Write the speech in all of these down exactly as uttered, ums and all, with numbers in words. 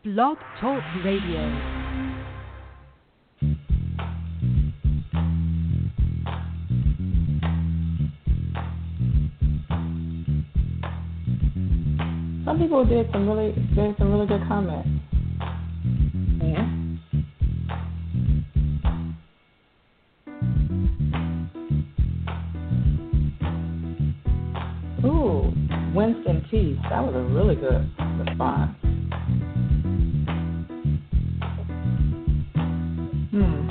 Blog Talk Radio. Some people did some really did some really good comments. Yeah. Ooh, Winston Peace. That was a really good response. Hmm.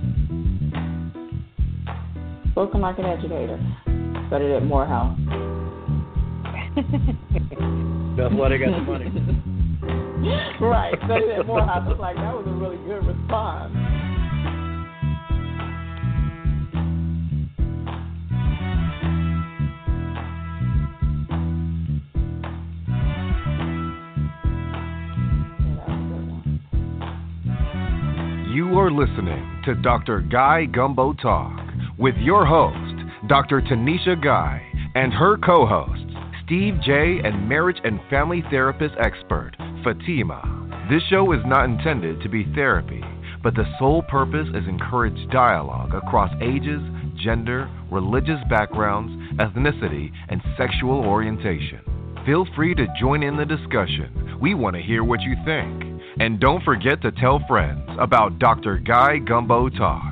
Spoken like an educator. Studied at Morehouse. That's why they got the money. Right. Studied at Morehouse. I was like, that was a really good response. You are listening to Doctor Guy Gumbo Talk with your host, Doctor Tanisha Guy, and her co-hosts, Steve J. and marriage and family therapist expert, Fatima. This show is not intended to be therapy, but the sole purpose is encourage dialogue across ages, gender, religious backgrounds, ethnicity, and sexual orientation. Feel free to join in the discussion. We want to hear what you think. And don't forget to tell friends about Doctor Guy Gumbo Talk.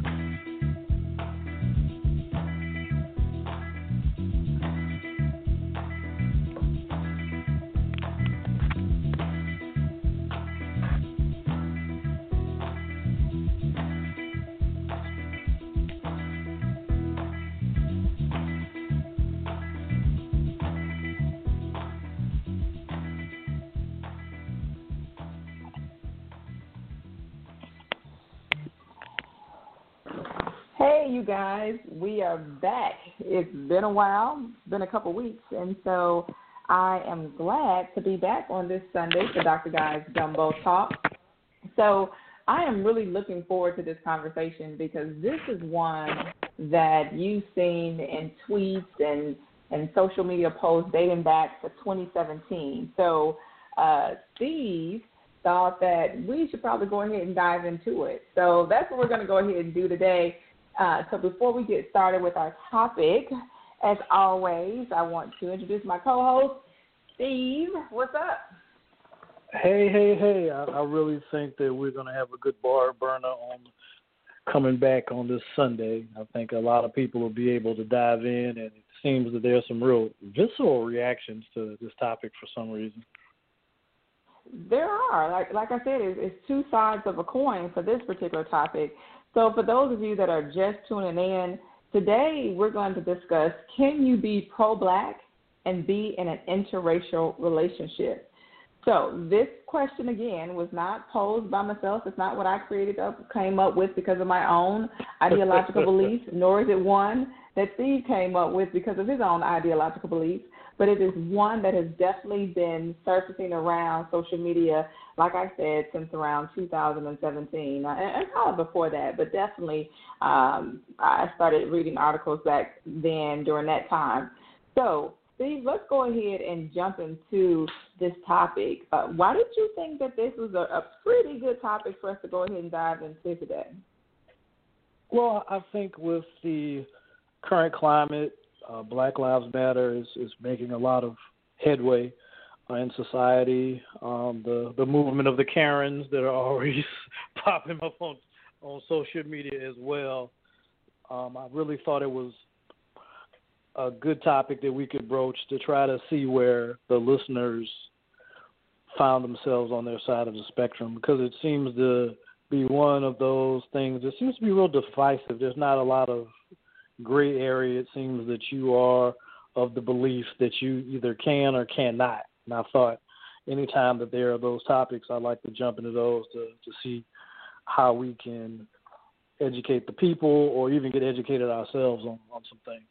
Hey, you guys, we are back. It's been a while, it's been a couple weeks, and so I am glad to be back on this Sunday for Doctor Guy's Gumbo Talk. So I am really looking forward to this conversation because this is one that you've seen in tweets and, and social media posts dating back to twenty seventeen. So uh, Steve thought that we should probably go ahead and dive into it. So that's what we're going to go ahead and do today. Uh, so before we get started with our topic, as always, I want to introduce my co-host, Steve. What's up? Hey, hey, hey. I, I really think that we're going to have a good bar burner on coming back on this Sunday. I think a lot of people will be able to dive in, and it seems that there's some real visceral reactions to this topic for some reason. There are. Like like I said, it's, it's two sides of a coin for this particular topic. So for those of you that are just tuning in, today we're going to discuss, can you be pro-black and be in an interracial relationship? So this question, again, was not posed by myself. It's not what I created up, came up with because of my own ideological beliefs, nor is it one that Steve came up with because of his own ideological beliefs. But it is one that has definitely been surfacing around social media, like I said, since around two thousand seventeen, and, and probably before that, but definitely um, I started reading articles back then during that time. So, Steve, let's go ahead and jump into this topic. Uh, why did you think that this was a, a pretty good topic for us to go ahead and dive into today? Well, I think with the current climate, Uh, Black Lives Matter is, is making a lot of headway uh, in society. Um, the the movement of the Karens that are always popping up on, on social media as well. Um, I really thought it was a good topic that we could broach to try to see where the listeners found themselves on their side of the spectrum, because it seems to be one of those things that seems to be real divisive. There's not a lot of gray area. It seems that you are of the belief that you either can or cannot. And I thought anytime that there are those topics, I like to jump into those to, to see how we can educate the people or even get educated ourselves on, on some things.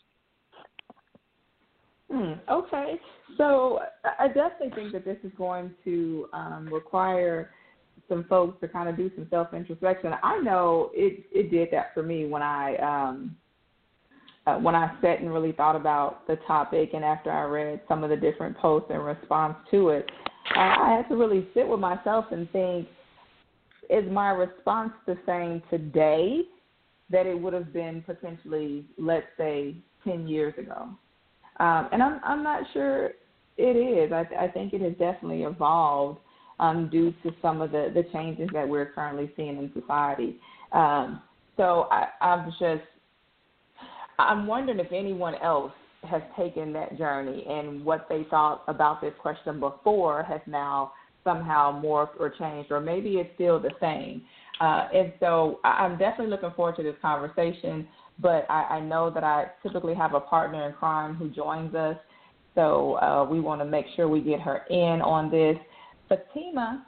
Hmm, okay. So I definitely think that this is going to um, require some folks to kind of do some self-introspection. I know it, it did that for me when I um, – Uh, when I sat and really thought about the topic, and after I read some of the different posts in response to it, I had to really sit with myself and think, is my response the same today that it would have been potentially, let's say, ten years ago? Um, and I'm I'm not sure it is. I, I think it has definitely evolved um, due to some of the, the changes that we're currently seeing in society. Um, so I, I'm just, I'm wondering if anyone else has taken that journey and what they thought about this question before has now somehow morphed or changed, or maybe it's still the same. Uh, and so I'm definitely looking forward to this conversation, but I, I know that I typically have a partner in crime who joins us, so uh, we want to make sure we get her in on this. Fatima.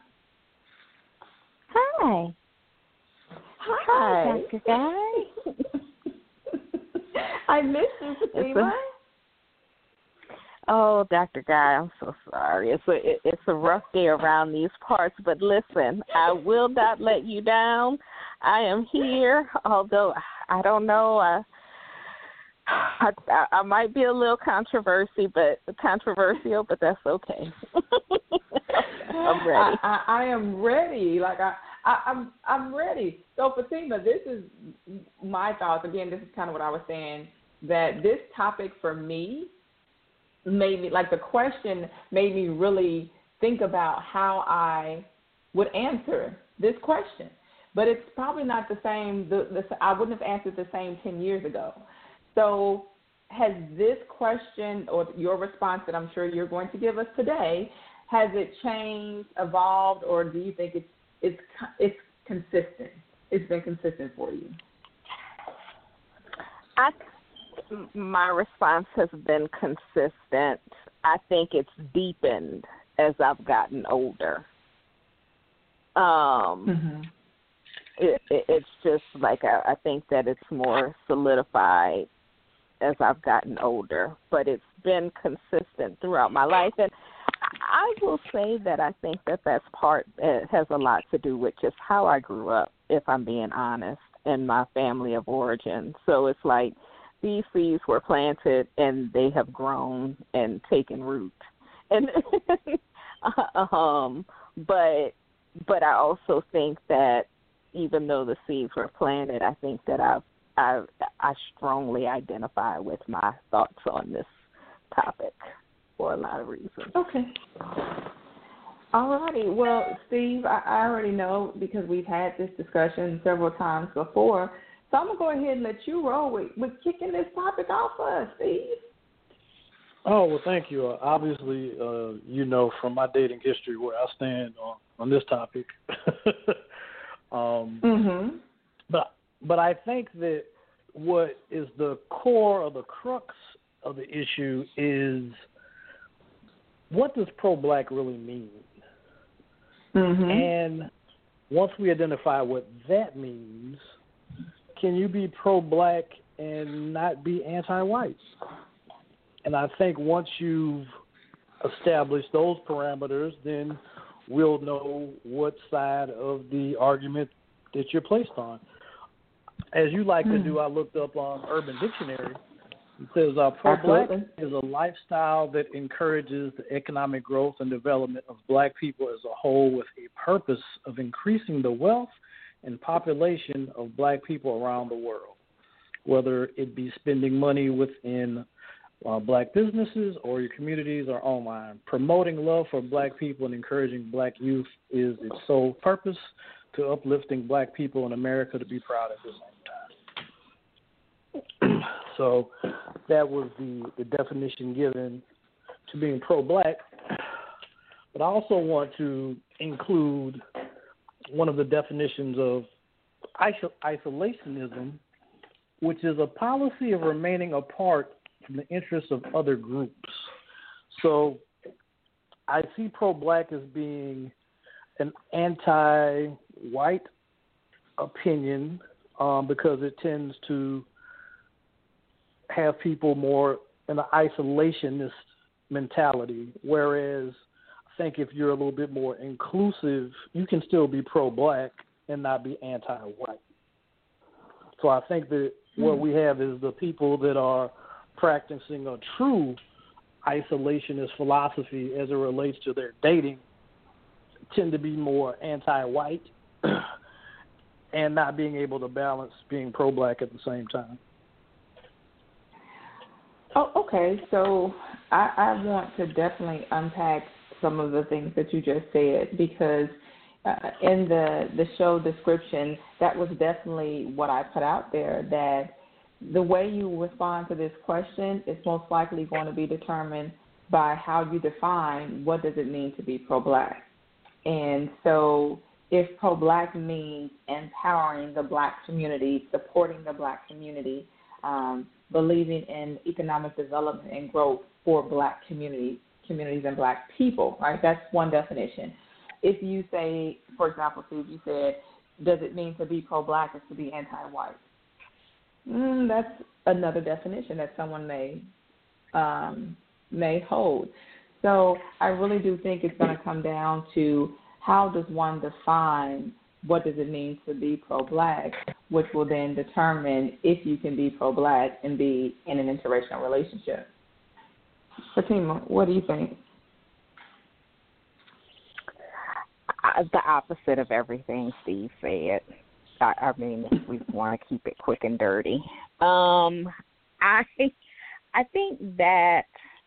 Hi. Hi, Doctor Guy. I missed you, Fatima. Oh, Doctor Guy, I'm so sorry. It's a it, it's a rough day around these parts, but listen, I will not let you down. I am here, although I don't know. I I, I might be a little controversy, but controversial, but that's okay. I'm ready. I, I, I am ready. Like I, I, I'm I'm ready. So Fatima, this is my thoughts. Again, this is kind of what I was saying. That this topic for me made me, like the question made me really think about how I would answer this question. But it's probably not the same, the, the, I wouldn't have answered the same ten years ago. So has this question or your response that I'm sure you're going to give us today, has it changed, evolved, or do you think it's, it's, it's consistent? It's been consistent for you? I My response has been consistent. I think it's deepened as I've gotten older. Um, mm-hmm. it, it, it's just like I, I think that it's more solidified as I've gotten older, but it's been consistent throughout my life. And I will say that I think that that's part, it has a lot to do with just how I grew up, if I'm being honest, in my family of origin. So it's like, these seeds were planted and they have grown and taken root. And um, but but I also think that even though the seeds were planted, I think that I've, I I strongly identify with my thoughts on this topic for a lot of reasons. Okay. All righty. Well, Steve, I, I already know because we've had this discussion several times before. So I'm going to go ahead and let you roll with, with kicking this topic off for us, Steve. Oh, well, thank you. Uh, obviously, uh, you know from my dating history where I stand on, on this topic. um, mm-hmm. But but I think that what is the core or the crux of the issue is, what does pro-black really mean? Mm-hmm. And once we identify what that means, can you be pro-black and not be anti-white? And I think once you've established those parameters, then we'll know what side of the argument that you're placed on. As you like mm-hmm. to do, I looked up on Urban Dictionary. It says uh, pro-black is a lifestyle that encourages the economic growth and development of black people as a whole with a purpose of increasing the wealth and population of black people around the world, whether it be spending money within uh, black businesses or your communities or online. Promoting love for black people and encouraging black youth is its sole purpose, to uplifting black people in America to be proud at the same time. So that was the, the definition given to being pro-black. But I also want to include one of the definitions of isolationism, which is a policy of remaining apart from the interests of other groups. So I see pro-black as being an anti-white opinion um, because it tends to have people more in an isolationist mentality, whereas I think if you're a little bit more inclusive, you can still be pro-black and not be anti-white. So I think that what we have is the people that are practicing a true isolationist philosophy as it relates to their dating tend to be more anti-white and not being able to balance being pro-black at the same time. Oh, okay. So I, I want to definitely unpack some of the things that you just said, because uh, in the, the show description, that was definitely what I put out there, that the way you respond to this question is most likely going to be determined by how you define what does it mean to be pro-black. And so if pro-black means empowering the black community, supporting the black community, um, believing in economic development and growth for black communities, communities and black people, right? That's one definition. If you say, for example, Steve, you said, does it mean to be pro-black is to be anti-white? Mm, that's another definition that someone may um, may hold. So I really do think it's going to come down to how does one define what does it mean to be pro-black, which will then determine if you can be pro-black and be in an interracial relationship. Fatima, what do you think? Uh, the opposite of everything Steve said. I, I mean, if we want to keep it quick and dirty. Um, I, I think that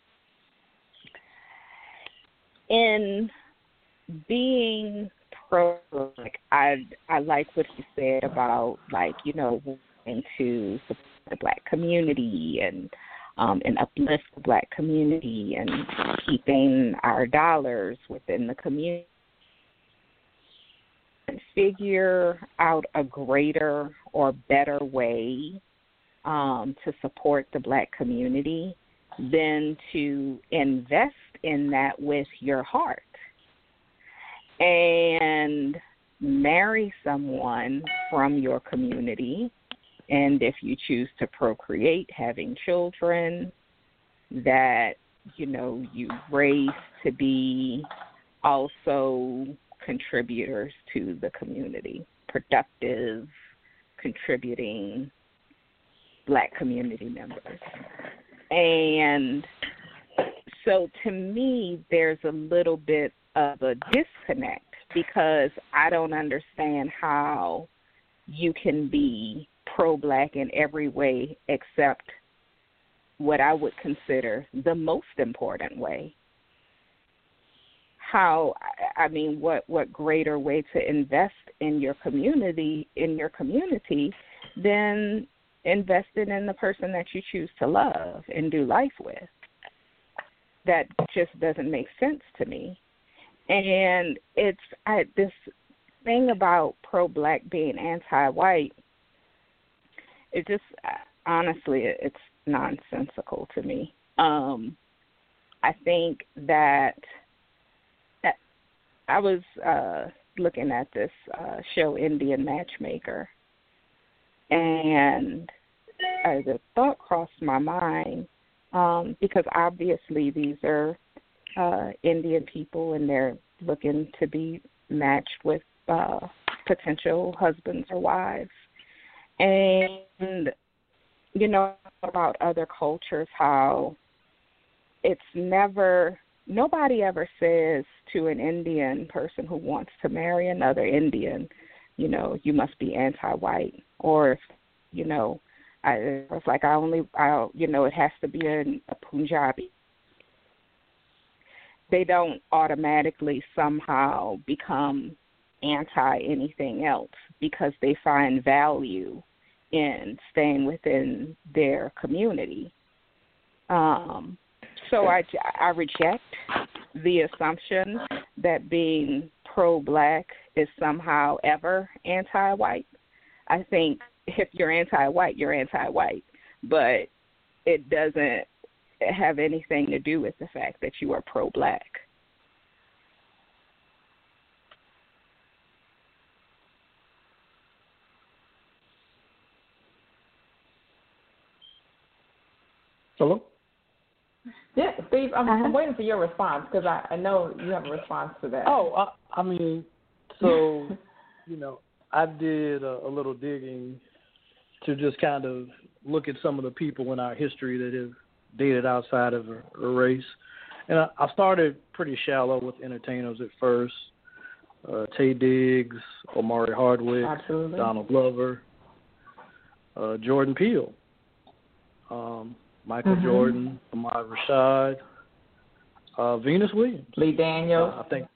in being pro, like I, I like what you said about, like, you know, into support the black community and um, and uplift the black community and keeping our dollars within the community. And figure out a greater or better way um, to support the black community than to invest in that with your heart and marry someone from your community, and if you choose to procreate, having children that, you know, you raise to be also contributors to the community, productive, contributing black community members. And so to me, there's a little bit of a disconnect because I don't understand how you can be pro-black in every way except what I would consider the most important way. How, I mean, what, what greater way to invest in your community, in your community than investing in the person that you choose to love and do life with? That just doesn't make sense to me. And it's I, this thing about pro-black being anti-white, it just, honestly, it's nonsensical to me. Um, I think that I was uh, looking at this uh, show, Indian Matchmaker, and uh, the thought crossed my mind um, because obviously these are uh, Indian people and they're looking to be matched with uh, potential husbands or wives. And, you know, about other cultures, how it's never... Nobody ever says to an Indian person who wants to marry another Indian, you know, you must be anti-white. Or, if, you know, I, it's like I only, I, you know, it has to be a, a Punjabi. They don't automatically somehow become anti-anything else because they find value in staying within their community. Um So I, I reject the assumption that being pro-black is somehow ever anti-white. I think if you're anti-white, you're anti-white, but it doesn't have anything to do with the fact that you are pro-black. Hello? Yeah, Steve, I'm, uh-huh. I'm waiting for your response because I, I know you have a response to that. Oh, I, I mean, so, you know, I did a, a little digging to just kind of look at some of the people in our history that have dated outside of a, a race. And I, I started pretty shallow with entertainers at first. Uh, Taye Diggs, Omari Hardwick, Absolutely. Donald Glover, uh, Jordan Peele, um, Michael mm-hmm. Jordan, Ahmad Rashad, uh, Venus Williams. Lee Daniels. Uh, I think.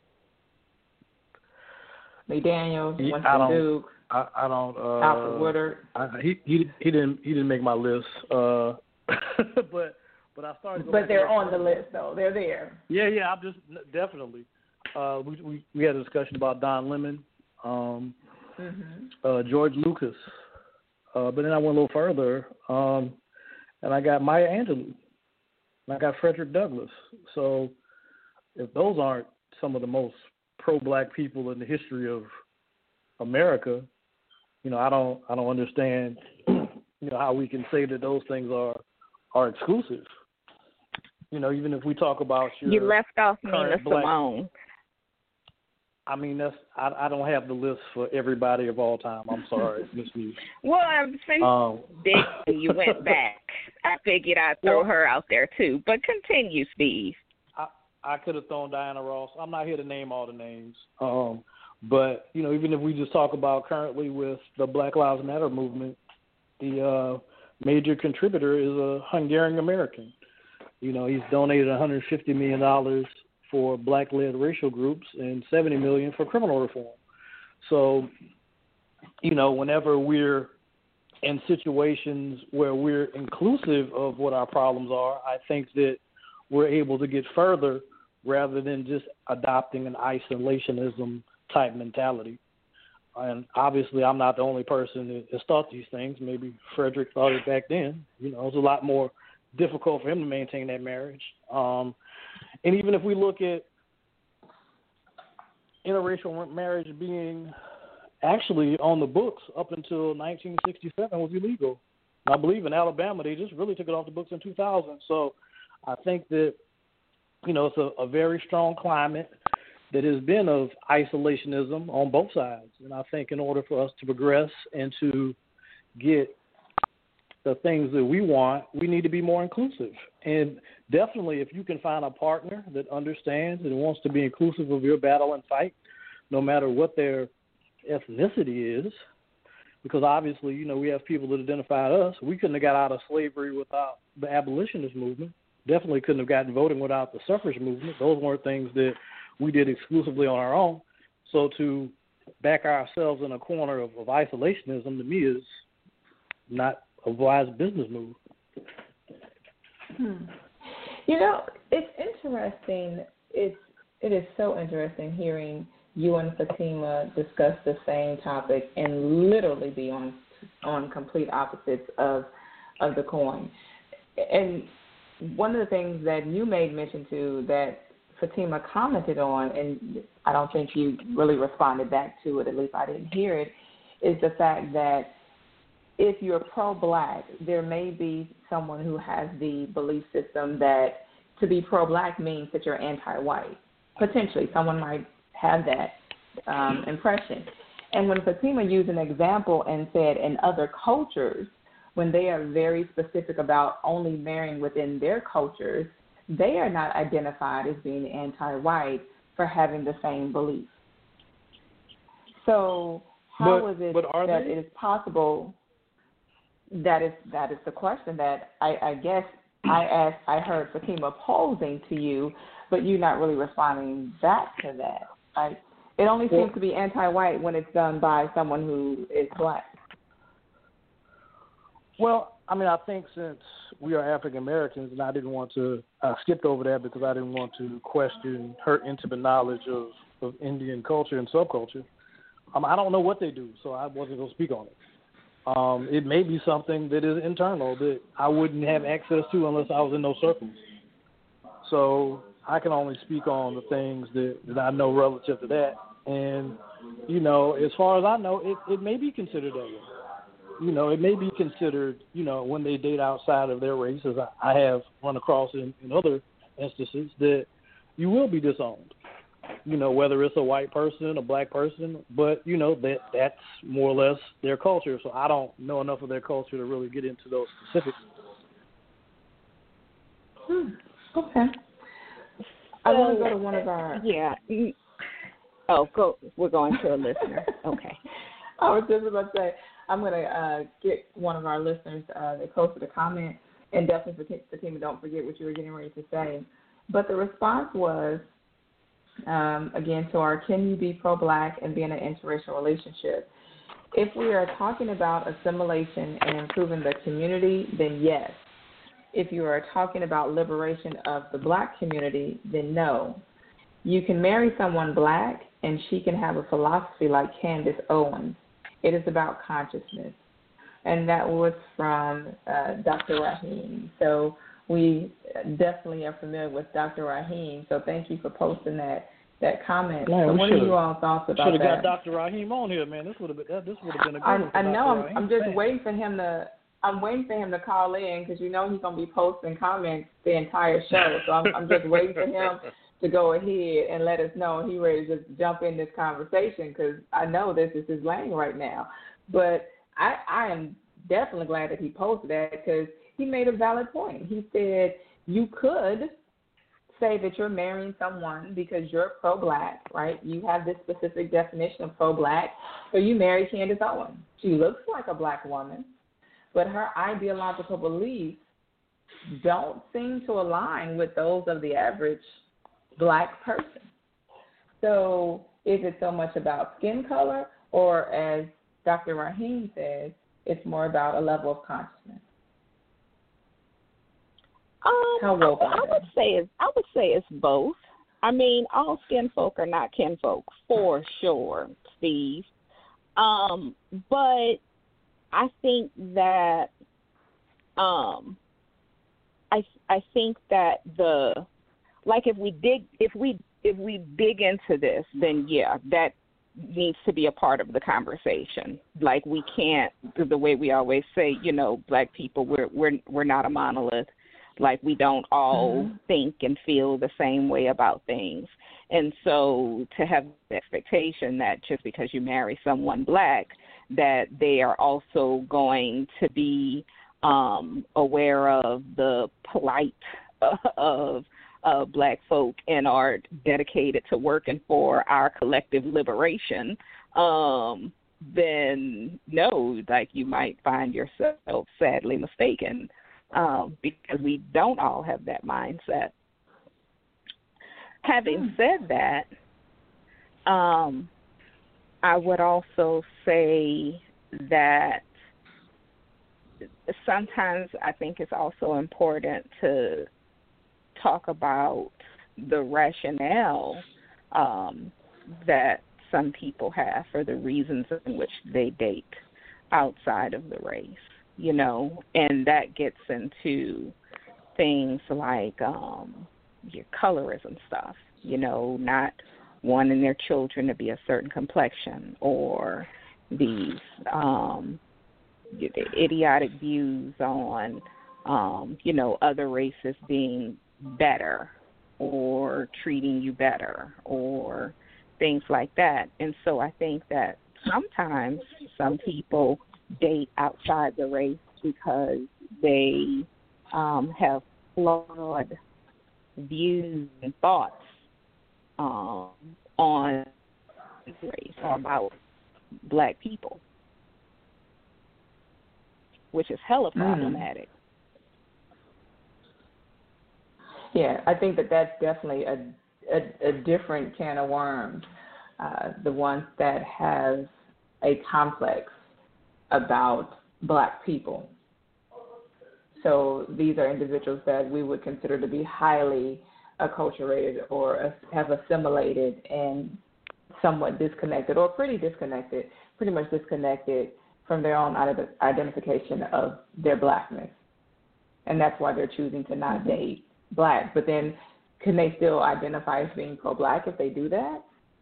Lee Daniels, He, Winston I don't, Duke. I, I don't. Uh, Alfred Woodard. I, he he he didn't he didn't make my list. Uh, but but I started. But they're on the list though. They're there. Yeah, yeah. I'm just definitely. Uh, we, we we had a discussion about Don Lemon, um, mm-hmm. uh, George Lucas, uh, but then I went a little further, um, and I got Maya Angelou, and I got Frederick Douglass. So if those aren't some of the most pro-black people in the history of America, you know, I don't I don't understand, you know, how we can say that those things are are exclusive. You know, even if we talk about your you left off Nina black, Simone. I mean, that's I, I don't have the list for everybody of all time. I'm sorry, Miss Me. Well, I'm saying um, you went back. I figured I'd throw well, her out there too. But continue, Steve. I, I could have thrown Diana Ross. I'm not here to name all the names. Um, but you know, even if we just talk about currently with the Black Lives Matter movement, the uh, major contributor is a Hungarian American. You know, he's donated one hundred fifty million dollars for black-led racial groups and seventy million dollars for criminal reform. So, you know, whenever we're in situations where we're inclusive of what our problems are, I think that we're able to get further rather than just adopting an isolationism type mentality. And obviously I'm not the only person that has thought these things. Maybe Frederick thought it back then. You know, it was a lot more difficult for him to maintain that marriage. Um, and even if we look at interracial marriage being actually on the books up until nineteen sixty-seven was illegal. I believe in Alabama they just really took it off the books in two thousand. So I think that, you know, it's a, a very strong climate that has been of isolationism on both sides. And I think in order for us to progress and to get the things that we want, we need to be more inclusive. And definitely if you can find a partner that understands and wants to be inclusive of your battle and fight, no matter what their ethnicity is, because obviously, you know, we have people that identify us. We couldn't have got out of slavery without the abolitionist movement. Definitely couldn't have gotten voting without the suffrage movement. Those weren't things that we did exclusively on our own. So to back ourselves in a corner of, of isolationism, to me, is not a wise business move. Hmm. You know, it's interesting. It's it is so interesting hearing you and Fatima discuss the same topic and literally be on on complete opposites of of the coin. And one of the things that you made mention to that Fatima commented on, and I don't think you really responded back to it, at least I didn't hear it, is the fact that if you're pro-black, there may be someone who has the belief system that to be pro-black means that you're anti-white. Potentially, someone might have that um, impression. And when Fatima used an example and said in other cultures, when they are very specific about only marrying within their cultures, they are not identified as being anti-white for having the same beliefs. So how but, is it but that they? it is possible? That is that is the question that I, I guess I asked. I heard Fatima posing to you, but you're not really responding back to that. Like, it only well, seems to be anti-white when it's done by someone who is black. Well, I mean, I think since we are African Americans, and I didn't want to, I skipped over that because I didn't want to question her intimate knowledge of, of Indian culture and subculture. Um, I don't know what they do, so I wasn't going to speak on it. Um, it may be something that is internal that I wouldn't have access to unless I was in those circles. So I can only speak on the things that, that I know relative to that. And, you know, as far as I know, it, it may be considered that way. You know, it may be considered, you know, when they date outside of their race, as I, I have run across in, in other instances, that you will be disowned. You know, whether it's a white person, a black person, but, you know, that that's more or less their culture. So I don't know enough of their culture to really get into those specifics. Hmm. Okay. I want to go to one of our. Yeah. Oh, go. We're going to a listener. Okay. I was just about to say I'm going to uh, get one of our listeners uh, that posted a comment, and definitely for Fatima, don't forget what you were getting ready to say. But the response was, um, again, to our can you be pro-black and be in an interracial relationship? If we are talking about assimilation and improving the community, then yes. If you are talking about liberation of the black community, then no. You can marry someone black, and she can have a philosophy like Candace Owens. It is about consciousness. And that was from uh, Doctor Rahim. So we definitely are familiar with Doctor Rahim. So thank you for posting that that comment. Man, so we what are you all thoughts about Should that? have got Doctor Rahim on here, man. This would have been that, this would have been a good I, one for I know. Doctor I'm, Rahim. I'm just Man. waiting for him to. I'm waiting for him to call in because you know he's gonna be posting comments the entire show. So I'm, I'm just waiting for him to go ahead and let us know he ready to just jump in this conversation because I know this is his lane right now. But I, I am definitely glad that he posted that because he made a valid point. He said you could say that you're marrying someone because you're pro-black, right? You have this specific definition of pro-black, so you marry Candace Owens. She looks like a black woman, but her ideological beliefs don't seem to align with those of the average black person. So is it so much about skin color, or as Doctor Rahim says, it's more about a level of consciousness? Um, How woke I, are I they? would say it's, I would say it's both. I mean, all skin folk are not kinfolk for sure, Steve. Um, but I think that um, I I think that the like if we dig if we if we dig into this, then yeah, that needs to be a part of the conversation. Like we can't, the way we always say, you know, black people, we're we're we're not a monolith. Like we don't all mm-hmm. think and feel the same way about things. And so to have the expectation that just because you marry someone black, that they are also going to be um, aware of the plight of uh, black folk and are dedicated to working for our collective liberation, um, then no, like you might find yourself sadly mistaken. Um, because we don't all have that mindset. Having said that, um, I would also say that sometimes I think it's also important to talk about the rationale um, that some people have for the reasons in which they date outside of the race. You know, and that gets into things like um, your colorism stuff, you know, not wanting their children to be a certain complexion or these um, idiotic views on, um, you know, other races being better or treating you better or things like that. And so I think that sometimes some people date outside the race because they um, have flawed views and thoughts um, on race or about black people, which is hella problematic. Yeah, I think that that's definitely a, a, a different can of worms, uh, the ones that have a complex about black people. So these are individuals that we would consider to be highly acculturated or have assimilated and somewhat disconnected or pretty disconnected, pretty much disconnected from their own identification of their blackness. And that's why they're choosing to not date black. But then can they still identify as being pro-black if they do that?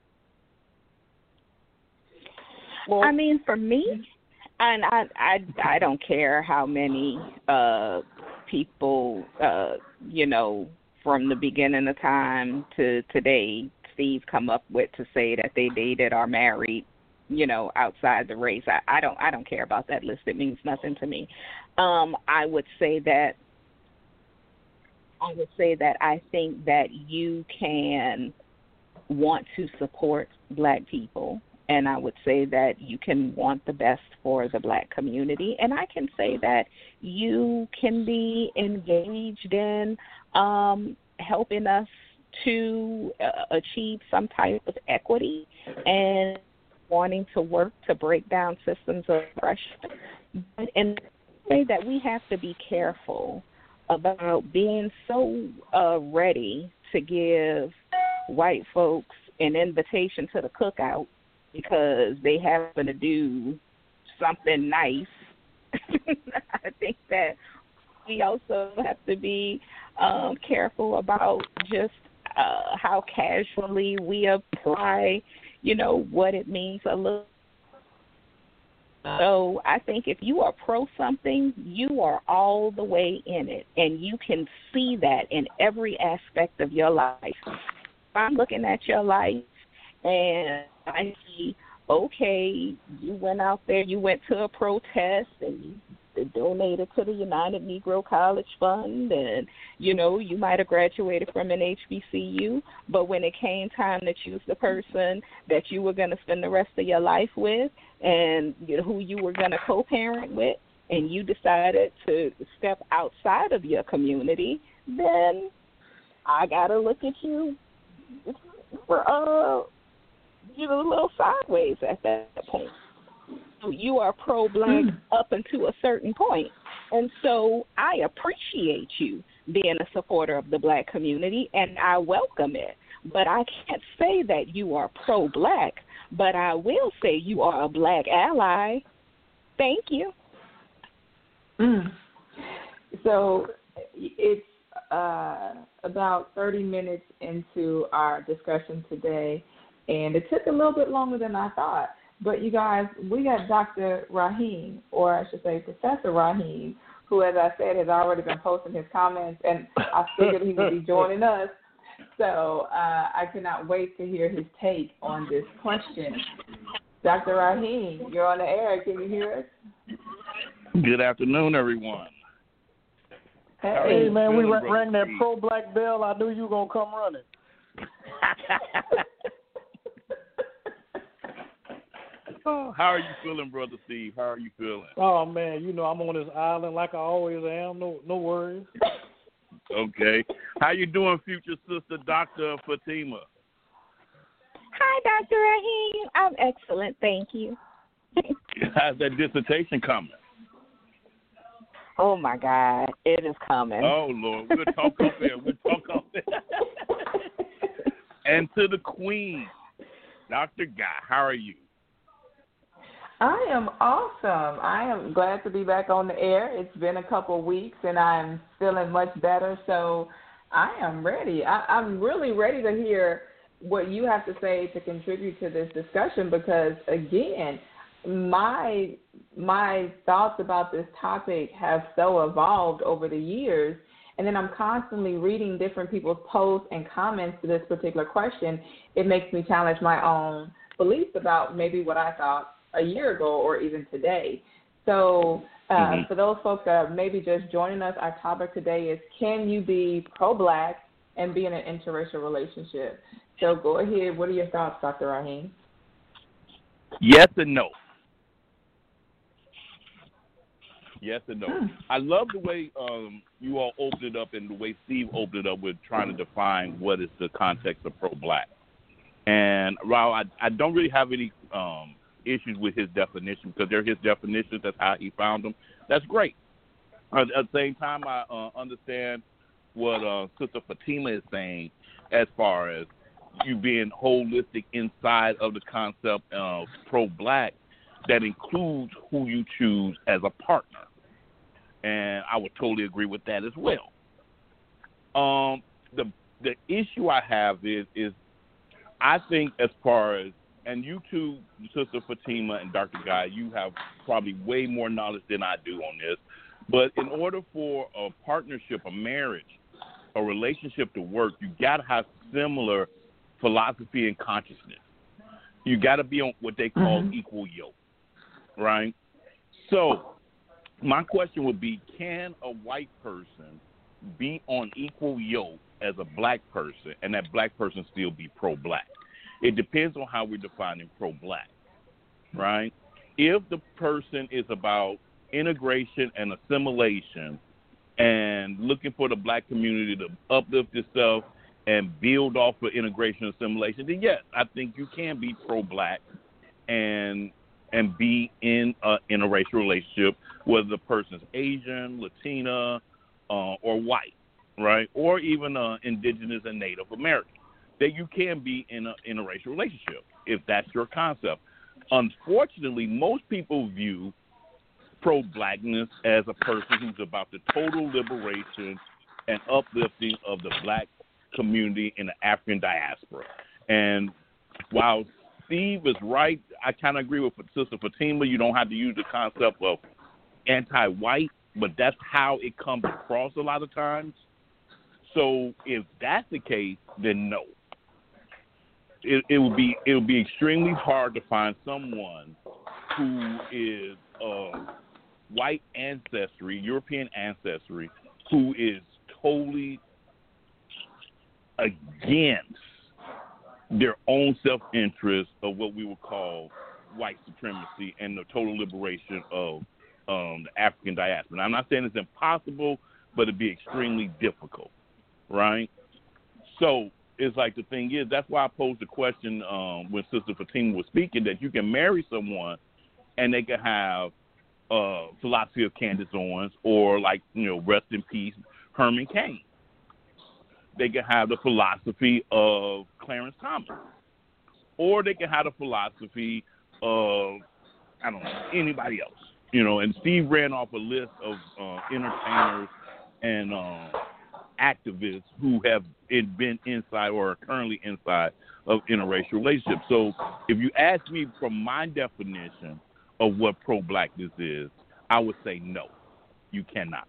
Well, I mean, for me, and I, I, I don't care how many uh, people, uh, you know, from the beginning of time to today, Steve come up with to say that they dated or married, you know, outside the race. I, I don't, I don't care about that list. It means nothing to me. Um, I would say that I would say that I think that you can want to support black people, and I would say that you can want the best for the black community, and I can say that you can be engaged in um, helping us to uh, achieve some type of equity and wanting to work to break down systems of oppression. And say that we have to be careful about being so uh, ready to give white folks an invitation to the cookout because they happen to do something nice. I think that we also have to be um, careful about just uh, how casually we apply, you know, what it means a little. So I think if you are pro something, you are all the way in it, and you can see that in every aspect of your life. If I'm looking at your life and I see, okay, you went out there, you went to a protest and you donated to the United Negro College Fund, and, you know, you might have graduated from an H B C U, but when it came time to choose the person that you were going to spend the rest of your life with and, you know, who you were going to co-parent with, and you decided to step outside of your community, then I got to look at you for, uh, you know, a little sideways at that point. You are pro-black mm. up until a certain point. And so I appreciate you being a supporter of the black community, and I welcome it. But I can't say that you are pro-black, but I will say you are a black ally. Thank you. Mm. So it's uh, about thirty minutes into our discussion today, and it took a little bit longer than I thought. But, you guys, we got Doctor Rahim, or I should say Professor Rahim, who, as I said, has already been posting his comments, and I figured he would be joining us. So uh, I cannot wait to hear his take on this question. Doctor Rahim, you're on the air. Can you hear us? Good afternoon, everyone. Hey, hey man, we rang, rang that pro-black bell. I knew you were going to come running. Oh, how are you feeling, Brother Steve? How are you feeling? Oh, man, you know I'm on this island like I always am. No no worries. Okay. How you doing, future sister, Doctor Fatima? Hi, Doctor Rahim. I'm excellent, thank you. How's that dissertation coming? Oh, my God. It is coming. Oh, Lord. We'll talk off there. We'll talk off there. And to the queen, Doctor Guy, how are you? I am awesome. I am glad to be back on the air. It's been a couple of weeks, and I'm feeling much better, so I am ready. I, I'm really ready to hear what you have to say to contribute to this discussion because, again, my my thoughts about this topic have so evolved over the years, and then I'm constantly reading different people's posts and comments to this particular question. It makes me challenge my own beliefs about maybe what I thought a year ago or even today. So uh, mm-hmm. for those folks that are maybe just joining us, our topic today is, can you be pro-black and be in an interracial relationship? So go ahead. What are your thoughts, Doctor Rahim? Yes and no. Yes and no. Hmm. I love the way um, you all opened it up and the way Steve opened it up with trying to define what is the context of pro-black. And while I, I don't really have any um, issues with his definition because they're his definitions, that's how he found them, that's great. At the same time, I uh, understand what uh, Sister Fatima is saying as far as you being holistic inside of the concept of pro-black that includes who you choose as a partner. And I would totally agree with that as well. Um, the the issue I have is is I think as far as, and you two, Sister Fatima and Doctor Guy, you have probably way more knowledge than I do on this. But in order for a partnership, a marriage, a relationship to work, you got to have similar philosophy and consciousness. You got to be on what they call mm-hmm. equal yoke, right? So my question would be, can a white person be on equal yoke as a black person and that black person still be pro-black. It depends on how we're defining pro-black, right? If the person is about integration and assimilation and looking for the black community to uplift itself and build off of integration and assimilation, then yes, I think you can be pro-black and and be in a interracial relationship, whether the person's Asian, Latina, uh, or white, right? Or even uh, indigenous and Native American. That you can be in a interracial relationship if that's your concept. Unfortunately, most people view pro-blackness as a person who's about the total liberation and uplifting of the black community in the African diaspora. And while Steve is right, I kind of agree with Sister Fatima. You don't have to use the concept of anti-white, but that's how it comes across a lot of times. So if that's the case, then no. It, it would be it would be extremely hard to find someone who is of white ancestry, European ancestry, who is totally against their own self-interest of what we would call white supremacy and the total liberation of um, the African diaspora. Now, I'm not saying it's impossible, but it'd be extremely difficult, right? So it's like the thing is, that's why I posed the question um, when Sister Fatima was speaking, that you can marry someone and they can have uh, philosophy of Candace Owens or, like, you know, rest in peace, Herman Cain. They can have the philosophy of Clarence Thomas. Or they can have the philosophy of, I don't know, anybody else. You know, and Steve ran off a list of uh, entertainers and uh, activists who have been inside or are currently inside of interracial relationships. So if you ask me from my definition of what pro-blackness is, I would say no, you cannot.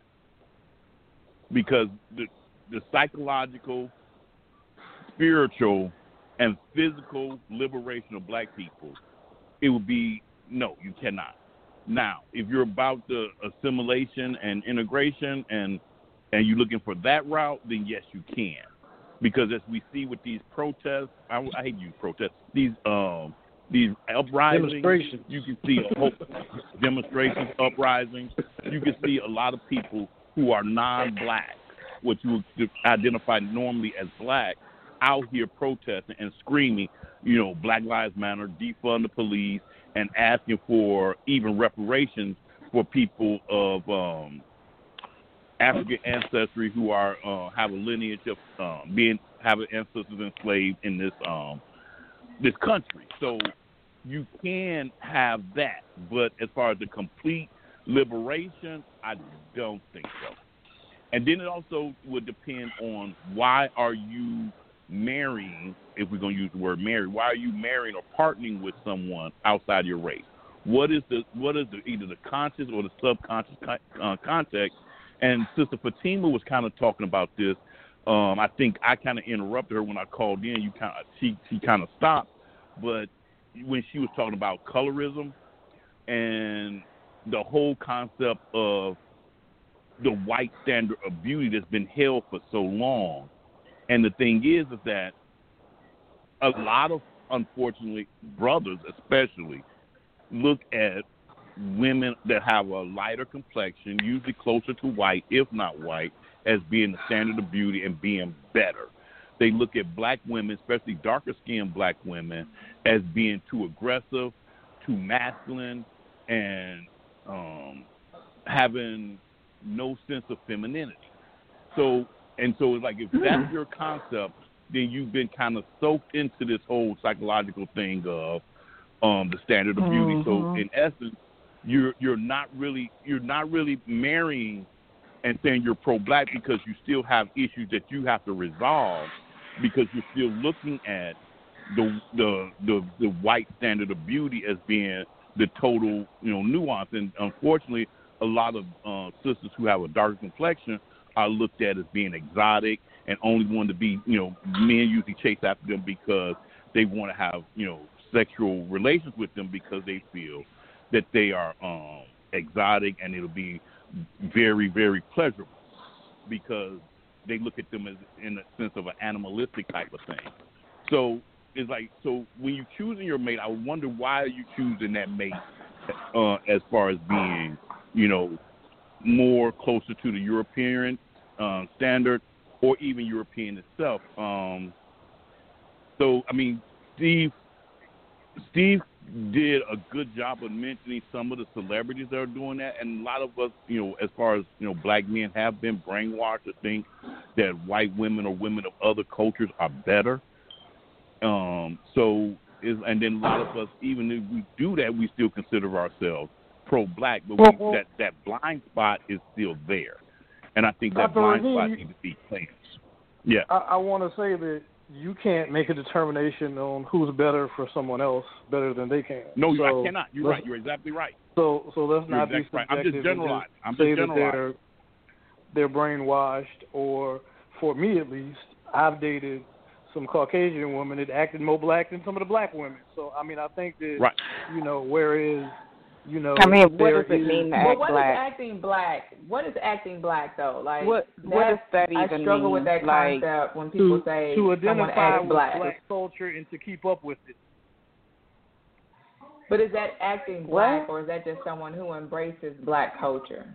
Because the the psychological, spiritual, and physical liberation of black people, it would be, no, you cannot. Now, if you're about the assimilation and integration and and you're looking for that route, then yes, you can. Because as we see with these protests, I, I hate to use protests, these um these uprisings, demonstrations. You can see a whole demonstrations, uprisings. You can see a lot of people who are non-black, what you would identify normally as black, out here protesting and screaming, you know, Black Lives Matter, defund the police, and asking for even reparations for people of um, African ancestry who are uh, have a lineage of um, being having ancestors enslaved in this um, this country. So you can have that, but as far as the complete liberation, I don't think so. And then it also would depend on why are you marrying, if we're going to use the word marry, why are you marrying or partnering with someone outside your race? What is the what is the either the conscious or the subconscious uh, context? And Sister Fatima was kind of talking about this. Um, I think I kind of interrupted her when I called in. You kind of she she kind of stopped, but when she was talking about colorism and the whole concept of the white standard of beauty that's been held for so long. And the thing is, is that a lot of, unfortunately, brothers especially, look at women that have a lighter complexion, usually closer to white, if not white, as being the standard of beauty and being better. They look at black women, especially darker-skinned black women, as being too aggressive, too masculine, and um, having no sense of femininity. So, and so it's like, if that's your concept, then you've been kind of soaked into this whole psychological thing of um, the standard of beauty. Mm-hmm. So in essence, you're you're not really you're not really marrying and saying you're pro-black because you still have issues that you have to resolve because you're still looking at the the the, the white standard of beauty as being the total, you know, nuance. And unfortunately, a lot of uh, sisters who have a darker complexion are looked at as being exotic and only want to be, you know, men usually chase after them because they want to have, you know, sexual relations with them because they feel that they are um, exotic and it'll be very, very pleasurable. because they look at them as in a sense of an animalistic type of thing. So it's like, so when you're choosing your mate, I wonder why are you choosing that mate uh, as far as being, you know, more closer to the European uh, standard or even European itself. Um, so, I mean, Steve, Steve did a good job of mentioning some of the celebrities that are doing that, and a lot of us, you know, as far as, you know, black men have been brainwashed to think that white women or women of other cultures are better. Um, so, is, and then a lot of us, even if we do that, we still consider ourselves pro-black, but we, Well, that, that blind spot is still there. And I think that Doctor blind Rahim, spot you- needs to be cleansed. Yeah. I, I want to say that you can't make a determination on who's better for someone else better than they can. No, so, I cannot. You're right. You're exactly right. So, so let's You're not be exactly right. subjective. I'm just and generalizing. I'm just say that generalizing. they're they're brainwashed, or for me at least, I've dated some Caucasian women that acted more black than some of the black women. So, I mean, I think that Right. you know, whereas you know, I mean, what there does it is- mean to Well, act what black? is acting black? What is acting black though? Like What what does that even I struggle mean? with that like, concept when people to, say to someone identify acts with black. black culture and to keep up with it. But is that acting black, or is that just someone who embraces black culture?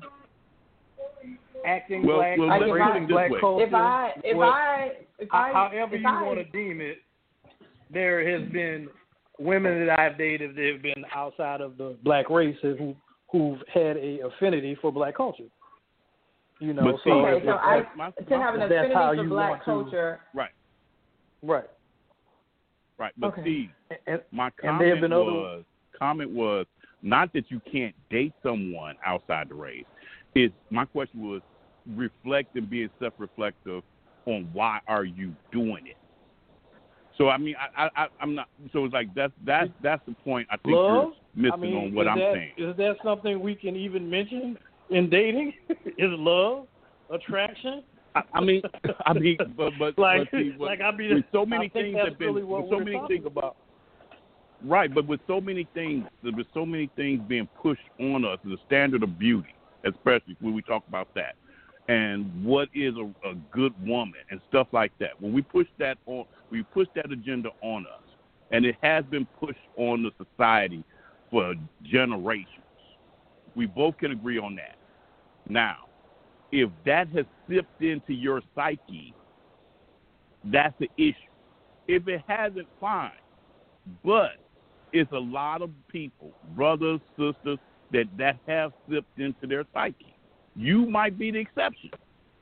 Acting Well, black, well, let's embracing put it this black way. culture. If I, if what- I, if I, however if you I, want to deem it, there has been women that I've dated that have been outside of the black race who who've had a affinity for black culture. You know, But see, so okay, if so it's- I my- to have an that's affinity how for you black want to- culture. Right. right, Right. But Okay. Steve, and, my and there comment have been other was comment was not that you can't date someone outside the race. It's my question was reflect and being self-reflective on why are you doing it. So I mean, I, I, I'm not. So it's like that's that's that's the point I think love. you're missing I mean, on what is I'm that, saying. Is that something we can even mention in dating? Is love, attraction? I, I mean, I mean, but but, like, but see, what, like I mean, with so I many think things that's have been, really what with so we're many talking things about. Right, but with so many things, with so many things being pushed on us, the standard of beauty, especially when we talk about that, and what is a, a good woman and stuff like that. When we push that on, we push that agenda on us, and it has been pushed on the society for generations. We both can agree on that. Now, if that has sipped into your psyche, that's the issue. If it hasn't, fine. But it's a lot of people, brothers, sisters, that, that have slipped into their psyche. You might be the exception.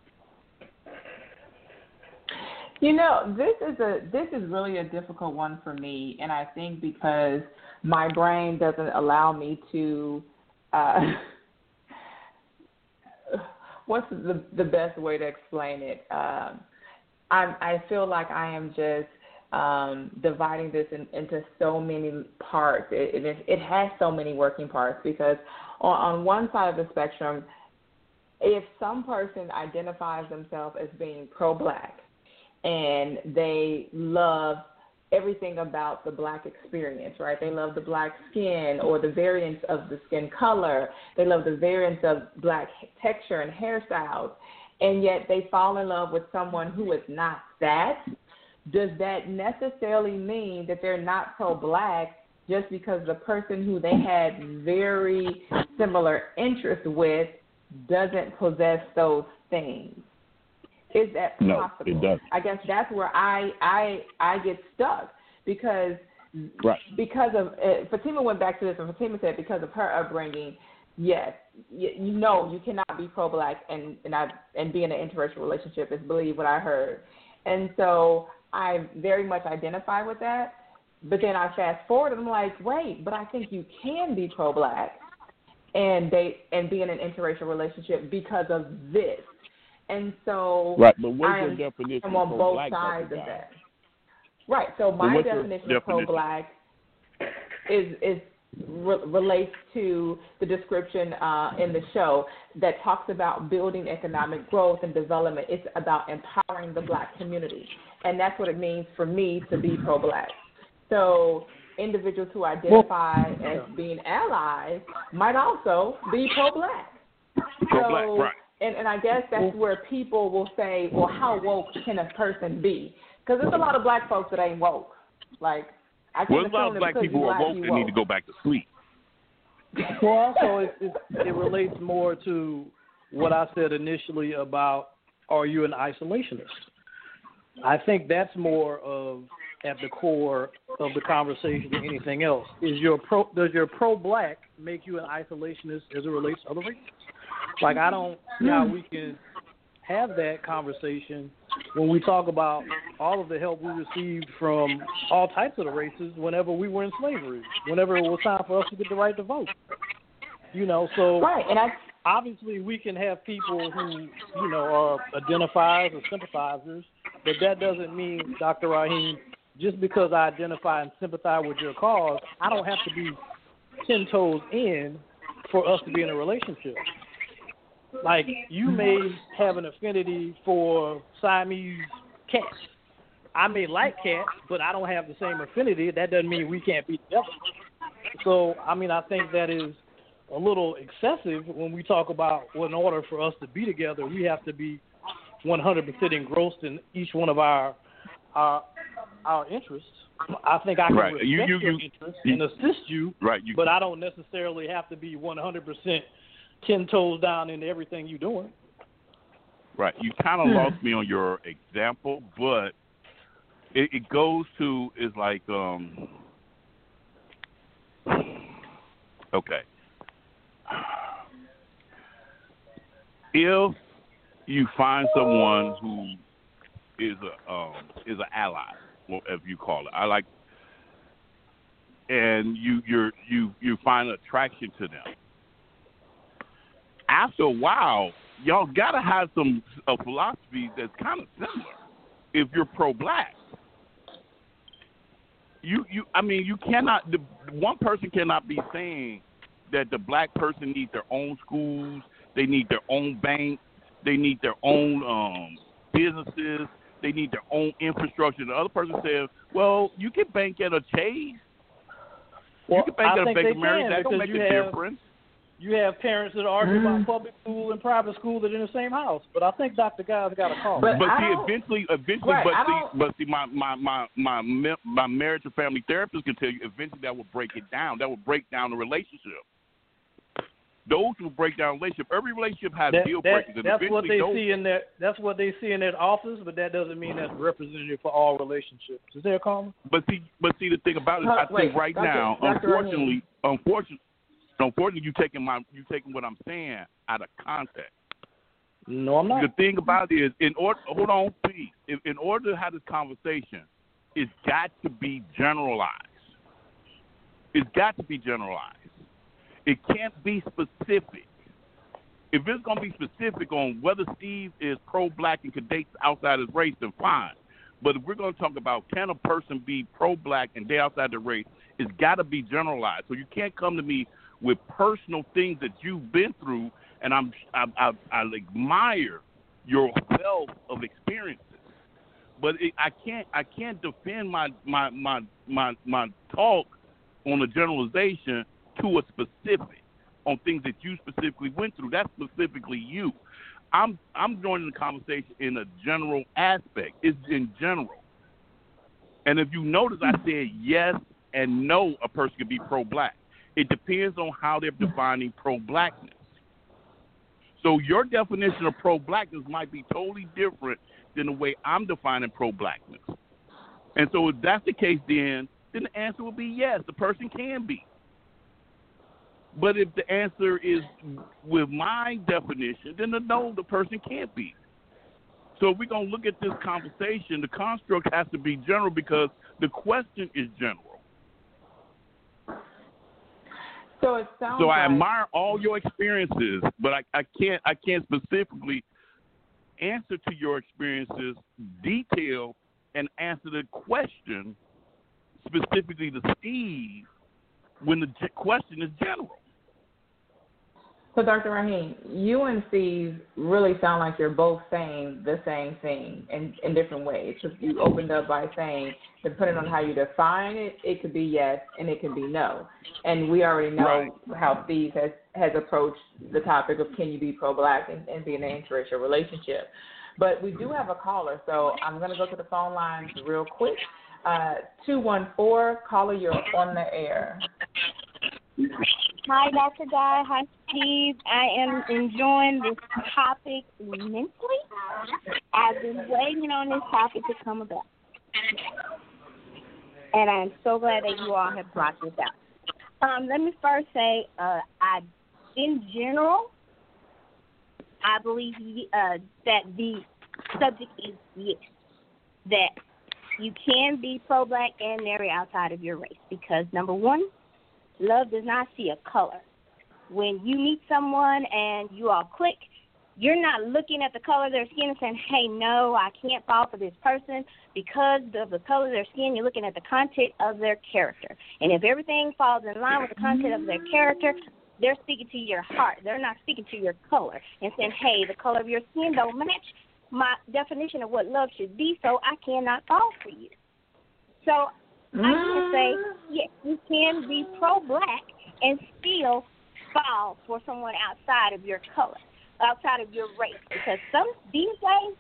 You know, this is a this is really a difficult one for me, and I think because my brain doesn't allow me to. Uh, what's the the best way to explain it? Um, I I feel like I am just um, dividing this in, into so many parts. It, it it has so many working parts because on, on one side of the spectrum, if some person identifies themselves as being pro-black and they love everything about the black experience, right? They love the black skin or the variance of the skin color. They love the variance of black texture and hairstyles. And yet they fall in love with someone who is not that. Does that necessarily mean that they're not pro-black just because the person who they had very similar interests with doesn't possess those things? Is that possible? No, it doesn't. I guess that's where I I I get stuck because Right. because of uh, Fatima went back to this and Fatima said because of her upbringing, yes, you, you know you cannot be pro-black and and I, and be in an interracial relationship is believe what I heard, and so I very much identify with that. But then I fast forward and I'm like, wait, but I think you can be pro-black and date and be in an interracial relationship because of this. And so Right, but what's I your am definition I'm of on both pro-black, sides Doctor of Guy? that. Right. So my what's your definition of definition? pro-black is is re- relates to the description uh, in the show that talks about building economic growth and development. It's about empowering the black community, and that's what it means for me to be pro-black. So individuals who identify as being allies might also be pro-black. Pro-black, so right. And, and I guess that's where people will say, well, how woke can a person be? Because there's a lot of black folks that ain't woke. Like, I can't well, a assume lot of that black because people you are black, woke you and woke. need to go back to sleep. Well, also, it, it, it relates more to what I said initially about, are you an isolationist? I think that's more of at the core of the conversation than anything else. Is your pro, does your pro-black make you an isolationist as it relates to other races? Like, I don't see how we can have that conversation when we talk about all of the help we received from all types of the races whenever we were in slavery, whenever it was time for us to get the right to vote. You know, so right, and I, obviously we can have people who, you know, are identifiers or sympathizers, but that doesn't mean, Doctor Raheem, just because I identify and sympathize with your cause, I don't have to be ten toes in for us to be in a relationship. Like, you may have an affinity for Siamese cats. I may like cats, but I don't have the same affinity. That doesn't mean we can't be together. So, I mean, I think that is a little excessive when we talk about, well, in order for us to be together, we have to be one hundred percent engrossed in each one of our our, our interests. I think I can right. respect you, you, your you, interests you, and assist you, right, you, but I don't necessarily have to be one hundred percent ten toes down into everything you're doing. Right. You kind of lost me on your example, but it, it goes to, is like, um, okay. If you find someone who is a um, is an ally, whatever you call it, I like, and you you you you find attraction to them. After a while, y'all gotta have some a philosophy that's kind of similar. If you're pro-black, you you I mean you cannot. The one person cannot be saying that the black person needs their own schools, they need their own banks, they need their own um, businesses, they need their own infrastructure. The other person says, "Well, you can bank at a Chase, well, you can bank I at a think Bank they of America. can, That don't make you a have, difference." You have parents that argue mm. about public school and private school that are in the same house. But I think Doctor Guy's got a call. But But I see, don't- eventually, eventually, right, but I see, don't- but see, my my my my me- my marriage and family therapist can tell you eventually that will break it down. That will break down the relationship. Those will break down relationship. Every relationship has That, deal that, breakers. And that's what they those, see in their. That's what they see in their office, but that doesn't mean that's representative for all relationships. Is there a caller? But see, but see, the thing about it, Huh, I wait, think right Doctor now, Doctor unfortunately, unfortunately, unfortunately, you taking my you taking what I'm saying out of context. No, I'm not. The thing about it is, in order, hold on, please. In, in order to have this conversation, it's got to be generalized. It's got to be generalized. It can't be specific. If it's going to be specific on whether Steve is pro-black and could date outside his race, then fine. But if we're going to talk about can a person be pro-black and date outside the race, it's got to be generalized. So you can't come to me with personal things that you've been through, and I'm I, I, I admire your wealth of experiences. But it, I can't I can't defend my my, my my my talk on a generalization to a specific on things that you specifically went through. That's specifically you. I'm I'm joining the conversation in a general aspect. It's in general. And if you notice, I said yes and no, a person can be pro-black. It depends on how they're defining pro-blackness. So your definition of pro-blackness might be totally different than the way I'm defining pro-blackness. And so if that's the case, then then the answer will be yes, the person can be. But if the answer is with my definition, then the no, the person can't be. So if we're going to look at this conversation, the construct has to be general because the question is general. So it sounds So I like, admire all your experiences, but I, I can't I can't specifically answer to your experiences, detail, and answer the question specifically to Steve when the question is general. So, Doctor Rahim, you and Steve really sound like you're both saying the same thing in, in different ways. So you opened up by saying, depending on how you define it, it could be yes and it could be no. And we already know Right. how Steve has, has approached the topic of can you be pro-black and, and be in an interracial relationship. But we do have a caller, so I'm going to go to the phone lines real quick. Uh, two one four, caller, you're on the air. Hi, Doctor Guy. Hi, Steve. I am enjoying this topic immensely. I've been waiting on this topic to come about. And I'm so glad that you all have brought this out. Um, let me first say, uh, I, in general, I believe uh, that the subject is yes, that you can be pro-black and marry outside of your race because, number one, love does not see a color. When you meet someone and you all click, you're not looking at the color of their skin and saying, hey, no, I can't fall for this person because of the color of their skin. You're looking at the content of their character. And if everything falls in line with the content of their character, they're speaking to your heart. They're not speaking to your color and saying, hey, the color of your skin don't match my definition of what love should be, so I cannot fall for you. So I can say, yes, you can be pro-black and still fall for someone outside of your color, outside of your race. Because some these days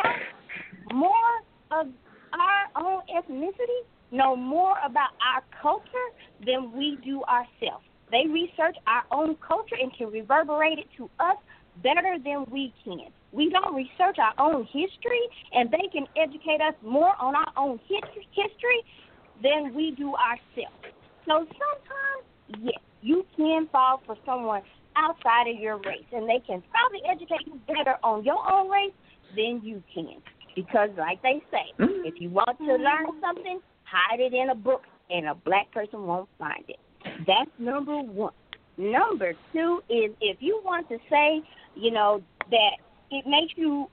now, more of our own ethnicity know more about our culture than we do ourselves. They research our own culture and can reverberate it to us better than we can. We don't research our own history, and they can educate us more on our own history than we do ourselves. So sometimes, yes, you can fall for someone outside of your race, and they can probably educate you better on your own race than you can. Because like they say, if you want to learn something, hide it in a book, and a black person won't find it. That's number one. Number two is if you want to say, you know, that it makes you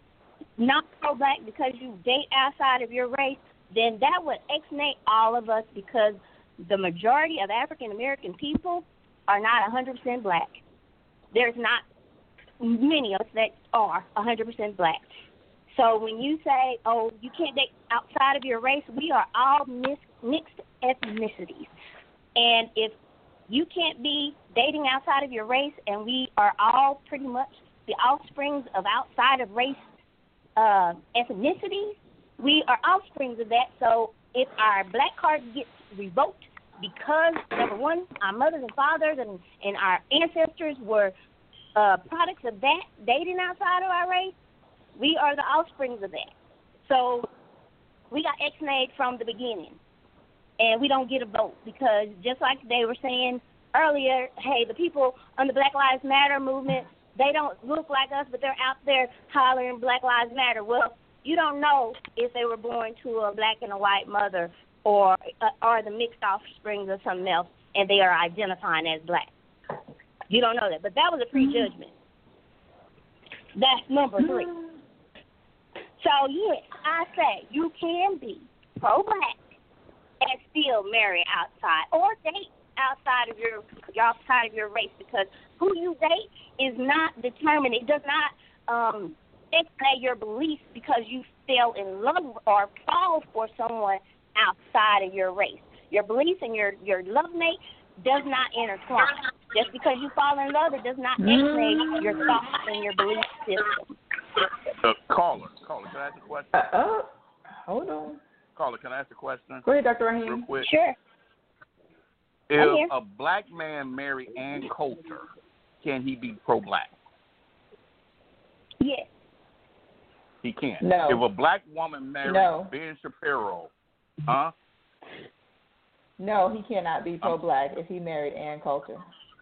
not pro-black because you date outside of your race, then that would exonerate all of us because the majority of African-American people are not one hundred percent black. There's not many of us that are one hundred percent black. So when you say, oh, you can't date outside of your race, we are all mis- mixed ethnicities. And if you can't be dating outside of your race, and we are all pretty much the offsprings of outside of race uh, ethnicities, we are offsprings of that. So if our black card gets revoked because, number one, our mothers and fathers and, and our ancestors were uh, products of that, dating outside of our race, we are the offsprings of that. So we got X-nayed from the beginning. And we don't get a vote because just like they were saying earlier, hey, the people on the Black Lives Matter movement, they don't look like us, but they're out there hollering Black Lives Matter. Well, you don't know if they were born to a black and a white mother or uh, or the mixed offspring of something else, and they are identifying as black. You don't know that. But that was a prejudgment. That's number three. So, yes, I say you can be pro-black and still marry outside or date outside of your outside of your race because who you date is not determined. It does not um, expect your beliefs because you fell in love or fall for someone outside of your race. Your beliefs and your, your love mate does not intertwine. Just because you fall in love, it does not expect your thoughts and your belief system. Uh, caller, caller, can I ask a question? Uh, uh, hold on. Caller, can I ask a question? Go ahead, Doctor Real Rahim. quick. Sure. If a black man marry Ann Coulter, can he be pro-black? Yes. He can't. No. If a black woman marries No. Ben Shapiro, huh? No, he cannot be pro-black if he married Ann Coulter.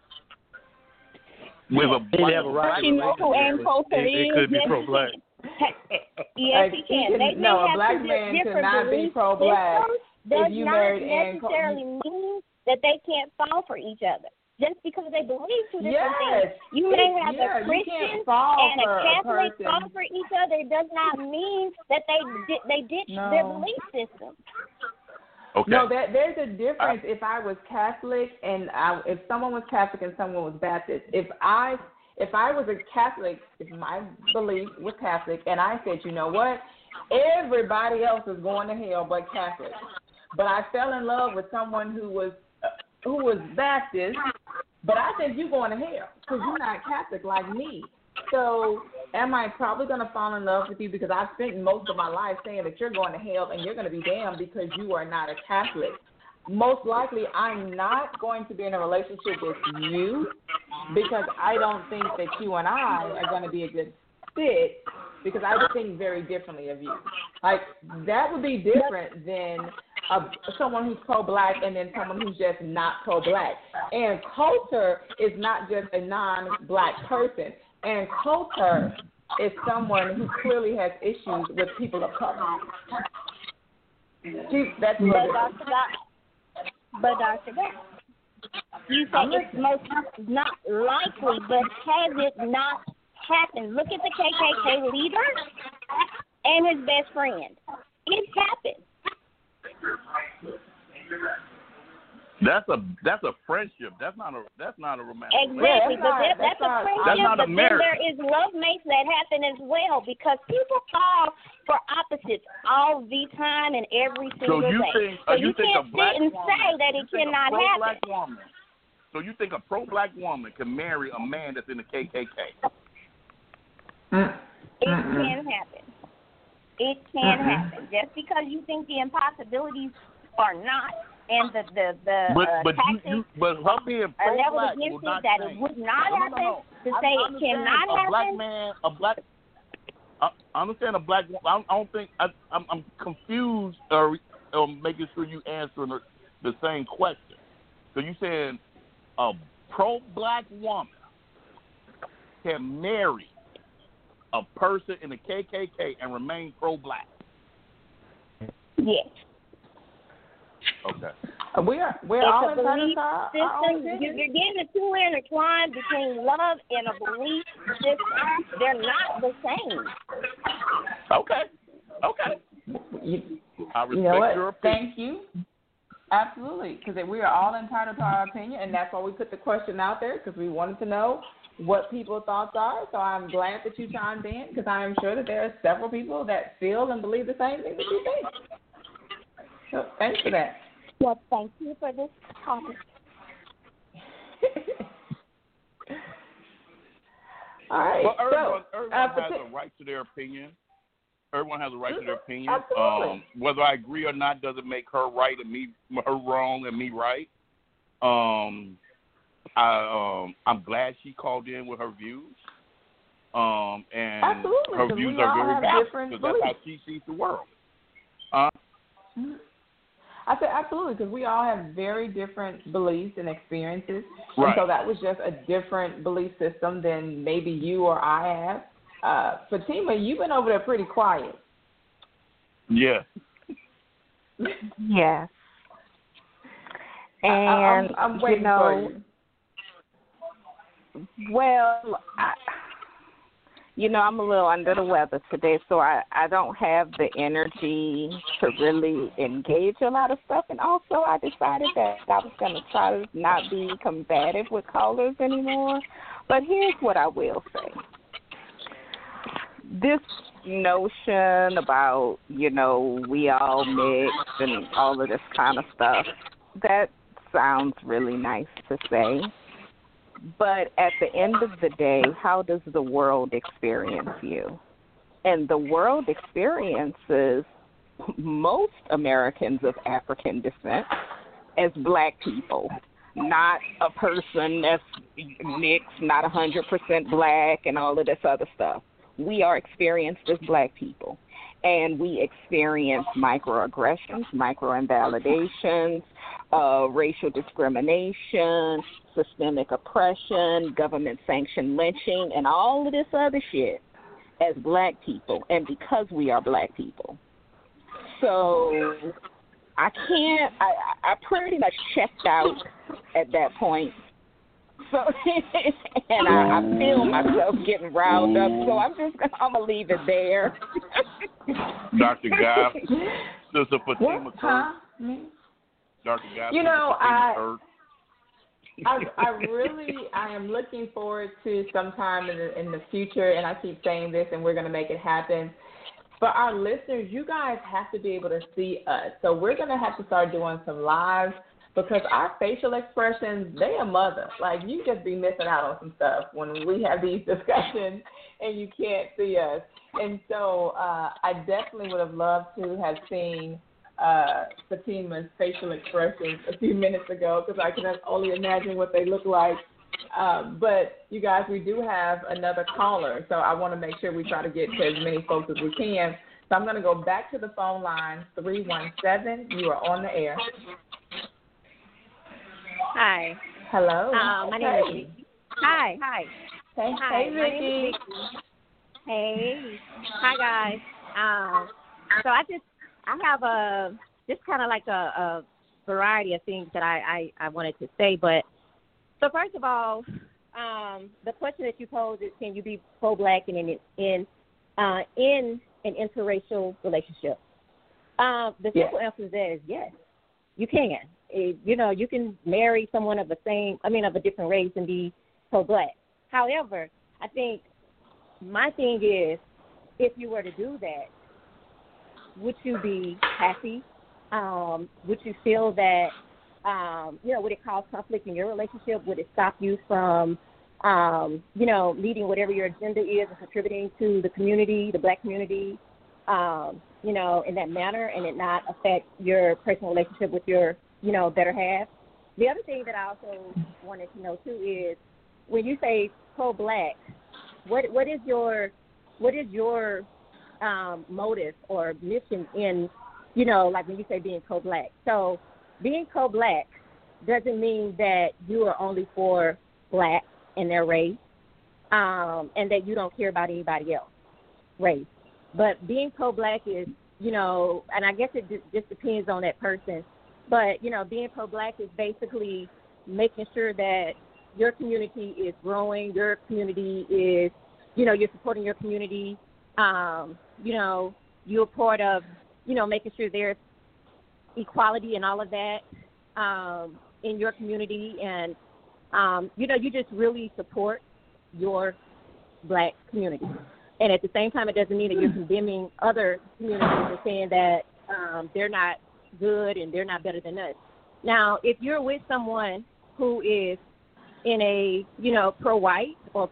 With a He'd black, have a right You know who Ann Coulter It, it is. could be Yes, pro-black. Yes, Like, he he can. can- They may no, a have black two man different cannot be belief pro-black systems. Does if you not married Ann Coulter. necessarily mean that they can't fall for each other. Just because they believe two different Yes. things. You may It- have yeah, a you Christian can't fall and for a a Catholic person. fall for each other. It does not mean that they di- they ditch No. their belief system. Okay. No, there, there's a difference. I, if I was Catholic and I, if someone was Catholic and someone was Baptist, if I if I was a Catholic, if my belief was Catholic, and I said, you know what, everybody else is going to hell but Catholics, but I fell in love with someone who was uh, who was Baptist, but I think you're going to hell because you're not Catholic like me. So am I probably going to fall in love with you because I've spent most of my life saying that you're going to hell and you're going to be damned because you are not a Catholic? Most likely I'm not going to be in a relationship with you because I don't think that you and I are going to be a good fit because I think very differently of you. Like, that would be different than a, someone who's pro-black and then someone who's just not pro-black. And Coulter is not just a non-black person. And Coulter is someone who clearly has issues with people of color. She, that's but Doctor God, but Doctor God, you say it's most not likely, but has it not happened? Look at the K K K leader and his best friend. It happened. That's a that's a friendship. That's not a that's not a romantic. Exactly, relationship. but that, that's, that's a friendship. That's not a but marriage. then there is love mates that happen as well because people fall for opposites all the time and every single so you day. Think, so uh, you, you think can't a black sit and woman, say that it cannot happen. Woman, so you think a pro-black woman can marry a man that's in the K K K? It can happen. It can happen. Just because you think the impossibilities are not. And the the the but, uh, but tactics you, you, but her being are leveled pro-black against will it not that change. it would not no, happen. no, no, no. To say I, I it cannot a happen. black man, a black. I, I understand a black. I, I don't think I, I'm, I'm confused or, or making sure you answering the, the same question. So you saying a pro-black woman can marry a person in the K K K and remain pro-black? Yes. Okay. We are we're it's all a entitled belief to our, our own system. You're, you're getting the two intertwined between love and a belief system. They're not the same. Okay. Okay. You, I respect you know what? your opinion. Thank you. Absolutely, because we are all entitled to our opinion, and that's why we put the question out there because we wanted to know what people's thoughts are. So I'm glad that you chimed in because I am sure that there are several people that feel and believe the same thing that you think. So thanks for that. Well, thank you for this topic. All right. Well, everyone, so, everyone uh, has a right to their opinion. Everyone has a right to their opinion. Absolutely. Um, whether I agree or not doesn't make her right and me her wrong and me right. Um, I um, I'm glad she called in with her views. Um, and Absolutely, her views are very valid because that's how she sees the world. Uh, I said absolutely because we all have very different beliefs and experiences, right. and so that was just a different belief system than maybe you or I have. Uh, Fatima, you've been over there pretty quiet. Yeah. Yes. And I, I'm, I'm waiting you know, for you. Well, I, you know, I'm a little under the weather today, so I, I don't have the energy to really engage a lot of stuff. And also, I decided that I was going to try to not be combative with callers anymore. But here's what I will say. This notion about, you know, we all mix and all of this kind of stuff, that sounds really nice to say. But at the end of the day, how does the world experience you? And the world experiences most Americans of African descent as black people, not a person that's mixed, not one hundred percent black and all of this other stuff. We are experienced as black people. And we experience microaggressions, microinvalidations, uh, racial discrimination, systemic oppression, government-sanctioned lynching, and all of this other shit as black people, and because we are black people. So I can't, I, I pretty much checked out at that point. So, and I, I feel myself getting riled up, so I'm just gonna, I'm gonna leave it there. Doctor Guy, Sister Fatima What? Huh? Doctor Guy? You know, I, I, heard? I really, I am looking forward to sometime in the, in the future, and I keep saying this, and we're going to make it happen. For our listeners, you guys have to be able to see us. So we're going to have to start doing some lives because our facial expressions, they a mother. Like, you just be missing out on some stuff when we have these discussions and you can't see us. And so uh, I definitely would have loved to have seen uh, Fatima's facial expressions a few minutes ago because I can only imagine what they look like. Um, but, you guys, we do have another caller, so I want to make sure we try to get to as many folks as we can. So I'm going to go back to the phone line, three one seven. You are on the air. Hi. Hello. Uh, my hey. name is Vicky. Hi. Hi. Hey, Hi. hey My name is Vicky. Vicky. Hey. Hi, guys. Um, so I just, I have a, just kind of like a, a variety of things that I, I, I wanted to say, but so first of all, um, the question that you posed is, can you be pro-black in in in, uh, in an interracial relationship? Uh, the simple yes. answer to that is yes, you can. It, you know, you can marry someone of the same, I mean, of a different race and be pro-black. However, I think my thing is, if you were to do that, would you be happy? Um, would you feel that? Um, you know, would it cause conflict in your relationship? Would it stop you from, um, you know, leading whatever your agenda is and contributing to the community, the black community, um, you know, in that manner and it not affect your personal relationship with your, you know, better half? The other thing that I also wanted to know, too, is when you say pro-black, what what is your, what is your um, motive or mission in, you know, like when you say being pro-black? So, being pro-black doesn't mean that you are only for blacks and their race, um, and that you don't care about anybody else race. But being pro-black is, you know, and I guess it just depends on that person. But, you know, being pro-black is basically making sure that your community is growing, your community is, you know, you're supporting your community, um, you know, you're a part of, you know, making sure there's equality and all of that um, in your community, and um, you know, you just really support your black community. And at the same time, it doesn't mean that you're condemning other communities and saying that um, they're not good and they're not better than us. Now, if you're with someone who is in a, you know, pro-white or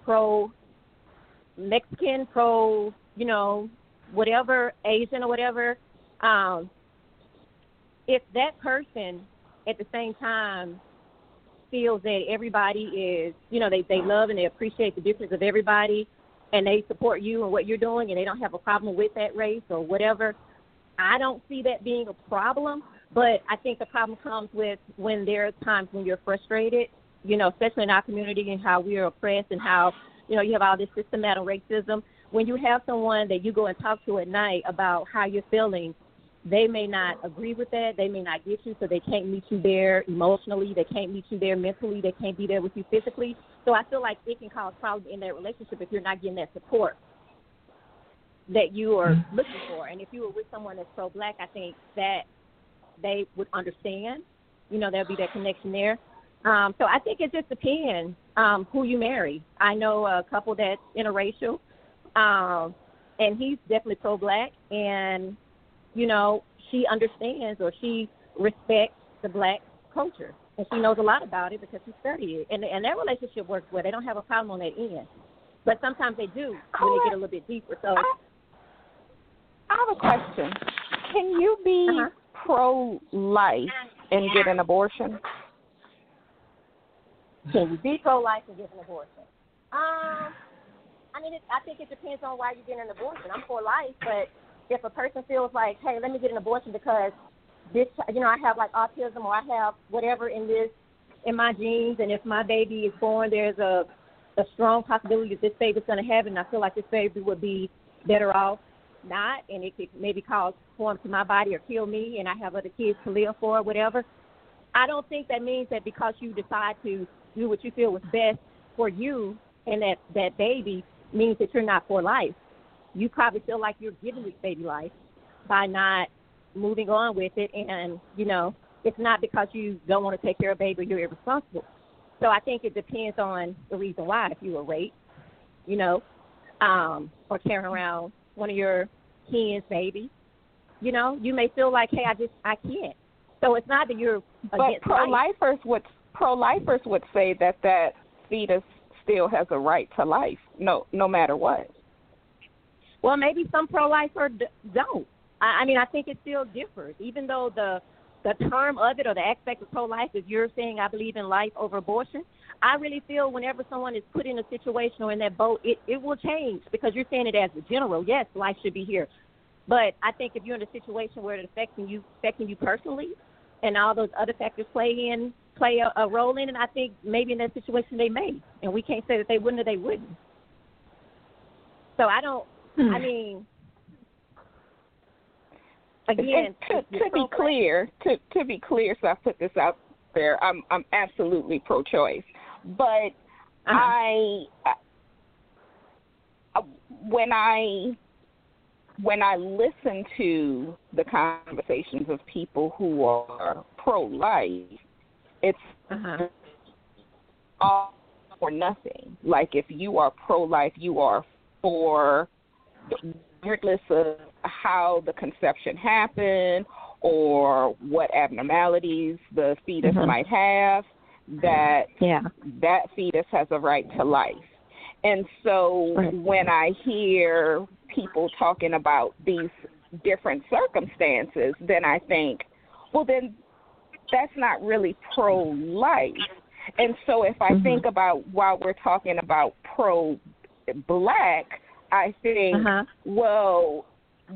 pro-Mexican, pro, you know, whatever, Asian or whatever, um, if that person at the same time feels that everybody is, you know, they, they love and they appreciate the difference of everybody and they support you and what you're doing and they don't have a problem with that race or whatever, I don't see that being a problem. But I think the problem comes with when there are times when you're frustrated, you know, especially in our community and how we are oppressed and how, you know, you have all this systematic racism. When you have someone that you go and talk to at night about how you're feeling, they may not agree with that. They may not get you, so they can't meet you there emotionally. They can't meet you there mentally. They can't be there with you physically. So I feel like it can cause problems in that relationship if you're not getting that support that you are looking for. And if you were with someone that's pro-black, I think that they would understand. You know, there'll be that connection there. Um, so I think it just depends um, who you marry. I know a couple that's interracial, um, and he's definitely pro-black, and you know, she understands or she respects the black culture. And she knows a lot about it because she studied it. And, and that relationship works well. They don't have a problem on that end. But sometimes they do when they get a little bit deeper. So I, I have a question. Can you be uh-huh. pro-life and get an abortion? Can you be pro-life and get an abortion? Um, I mean, it, I think it depends on why you're getting an abortion. I'm for life, but if a person feels like, hey, let me get an abortion because this, you know, I have like autism or I have whatever in this, in my genes, and if my baby is born, there's a, a strong possibility that this baby's going to have it, and I feel like this baby would be better off not, and it could maybe cause harm to my body or kill me, and I have other kids to live for or whatever. I don't think that means that because you decide to do what you feel was best for you and that, that baby means that you're not for life. You probably feel like you're giving this baby life by not moving on with it and, you know, it's not because you don't want to take care of a baby or you're irresponsible. So I think it depends on the reason why. If you were raped, you know, um, or carrying around one of your kids' baby, you know, you may feel like, hey, I just, I can't. So it's not that you're but against life. pro-lifers would pro-lifers would say that that fetus still has a right to life, no, no matter what. Well, maybe some pro-lifers d- don't. I, I mean, I think it still differs, even though the the term of it or the aspect of pro-life is you're saying I believe in life over abortion. I really feel whenever someone is put in a situation or in that boat, it, it will change because you're saying it as a general. Yes, life should be here. But I think if you're in a situation where it's affecting you, affecting you personally, and all those other factors play in, play a, a role in it, I think maybe in that situation they may. And we can't say that they wouldn't or they wouldn't. So I don't, I mean, again, to, to be clear, to to be clear, so I put this out there. I'm I'm absolutely pro-choice, but uh-huh. I, I when I when I listen to the conversations of people who are pro-life, it's uh-huh. all or nothing. Like if you are pro-life, you are for regardless of how the conception happened or what abnormalities the fetus mm-hmm. might have, that yeah. that fetus has a right to life. And so right. when I hear people talking about these different circumstances, then I think, well, then that's not really pro-life. And so if I mm-hmm. think about while we're talking about pro-black, I think, uh-huh. well,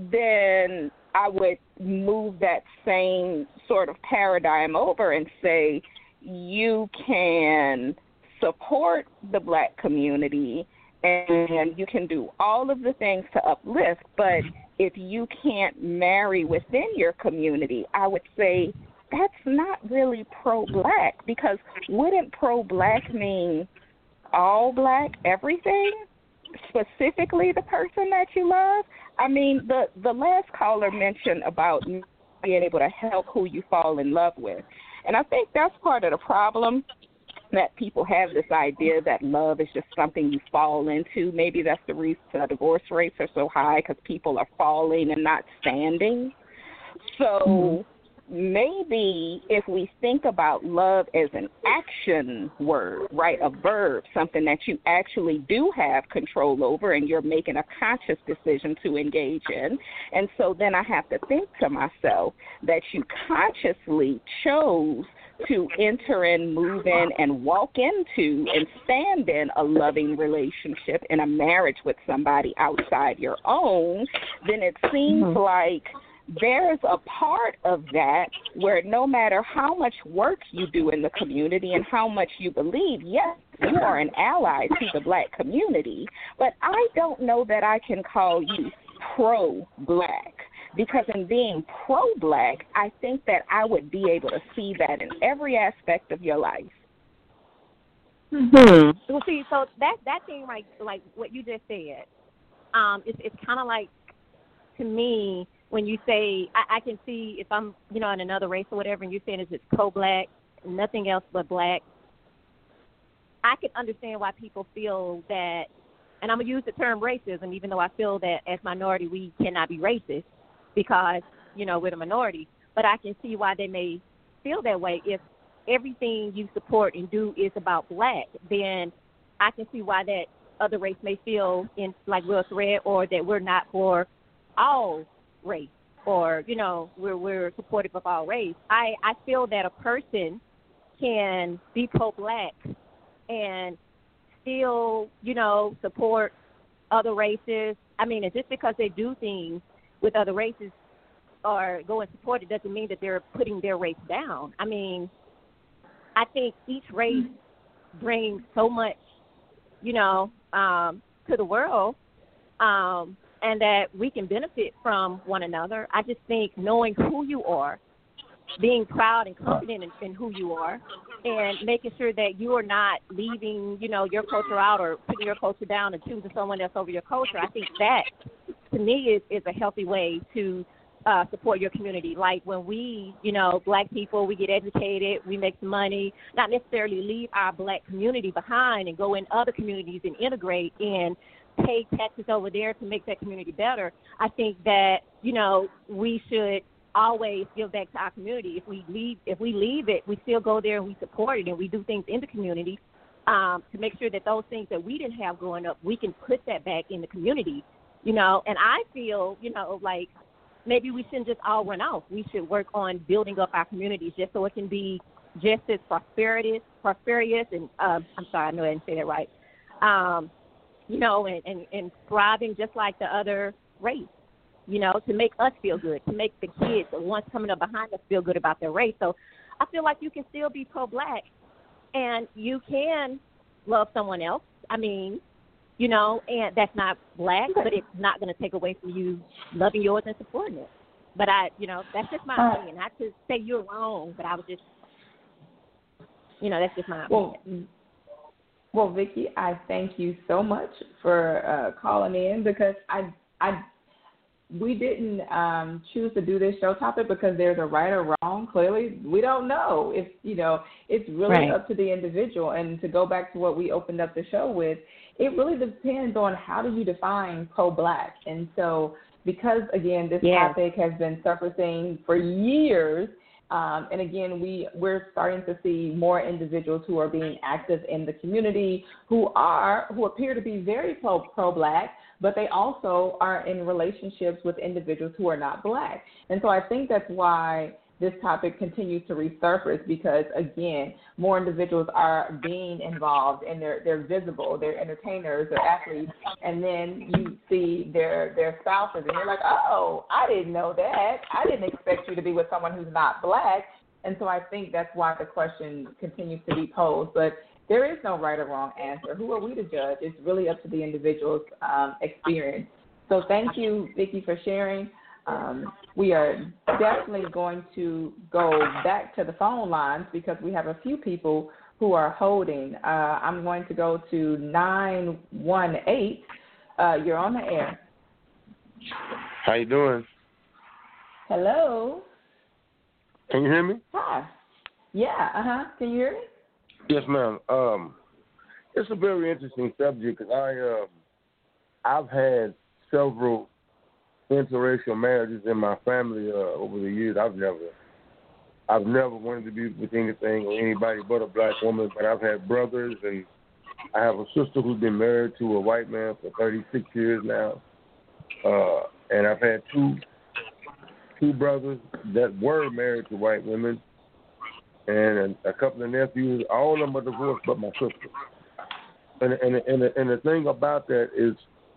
then I would move that same sort of paradigm over and say you can support the black community and you can do all of the things to uplift, but if you can't marry within your community, I would say that's not really pro-black, because wouldn't pro-black mean all black, everything? Specifically the person that you love? I mean, the, the last caller mentioned about being able to help who you fall in love with. And I think that's part of the problem, that people have this idea that love is just something you fall into. Maybe that's the reason the divorce rates are so high, because people are falling and not standing. So mm-hmm. maybe if we think about love as an action word, right, a verb, something that you actually do have control over and you're making a conscious decision to engage in. And so then I have to think to myself that you consciously chose to enter in, move in, and walk into and stand in a loving relationship in a marriage with somebody outside your own, then it seems mm-hmm. like there's a part of that where no matter how much work you do in the community and how much you believe, yes, you are an ally to the black community, but I don't know that I can call you pro-black. Because in being pro-black, I think that I would be able to see that in every aspect of your life. Mm-hmm. Well, see, so that that thing, like like what you just said, um, it's it's kind of like, to me, when you say, I, I can see if I'm, you know, in another race or whatever, and you're saying is it's pro-black, nothing else but black, I can understand why people feel that, and I'm going to use the term racism, even though I feel that as minority we cannot be racist, because, you know, we're a minority. But I can see why they may feel that way. If everything you support and do is about black, then I can see why that other race may feel in like we're a threat, or that we're not for all race, or, you know, we're we're supportive of all race. I, I feel that a person can be pro-black and still, you know, support other races. I mean, and just because they do things with other races or go and support it doesn't mean that they're putting their race down. I mean, I think each race brings so much, you know, um, to the world, um, and that we can benefit from one another. I just think knowing who you are, being proud and confident in, in who you are, and making sure that you are not leaving, you know, your culture out or putting your culture down and choosing someone else over your culture, I think that, to me, is, is a healthy way to uh, support your community. Like when we, you know, black people, we get educated, we make some money, not necessarily leave our black community behind and go in other communities and integrate and pay taxes over there to make that community better. I think that, you know, we should always give back to our community. If we leave, if we leave it, we still go there and we support it and we do things in the community um, to make sure that those things that we didn't have growing up, we can put that back in the community, you know. And I feel, you know, like maybe we shouldn't just all run off. We should work on building up our communities just so it can be just as prosperous, prosperous, and uh, I'm sorry, I know I didn't say that right. Um, you know, and, and, and thriving just like the other race, you know, to make us feel good, to make the kids, the ones coming up behind us, feel good about their race. So I feel like you can still be pro-black and you can love someone else. I mean, you know, and that's not black, but it's not going to take away from you loving yours and supporting it. But I, you know, that's just my uh, opinion. Not to say you're wrong, but I was just, you know, that's just my opinion. Well, well, Vicki, I thank you so much for uh, calling in because I, I, we didn't um, choose to do this show topic because there's a right or wrong. Clearly, we don't know. If you know, it's really right. up to the individual. And to go back to what we opened up the show with, it really depends on how do you define pro-black. And so, because again, this yeah. topic has been surfacing for years. Um, and again, we, we're starting to see more individuals who are being active in the community who are who appear to be very pro, pro-black, but they also are in relationships with individuals who are not black. And so I think that's why this topic continues to resurface because, again, more individuals are being involved and they're, they're visible, they're entertainers, they're athletes, and then you see their, their spouses and you're like, oh, I didn't know that. I didn't expect you to be with someone who's not black. And so I think that's why the question continues to be posed. But there is no right or wrong answer. Who are we to judge? It's really up to the individual's um, experience. So thank you, Vicki, for sharing. Um, we are definitely going to go back to the phone lines because we have a few people who are holding. Uh, I'm going to go to nine one eight. Uh, you're on the air. How you doing? Hello. Can you hear me? Hi. Yeah, uh-huh. Can you hear me? Yes, ma'am. Um, it's a very interesting subject because I, uh, I've had several interracial marriages in my family uh, over the years. I've never, I've never wanted to be with anything or anybody but a black woman. But I've had brothers, and I have a sister who's been married to a white man for thirty-six years now. Uh, and I've had two, two brothers that were married to white women, and a, a couple of nephews. All of them are divorced, but my sister. And and and the, and the thing about that is,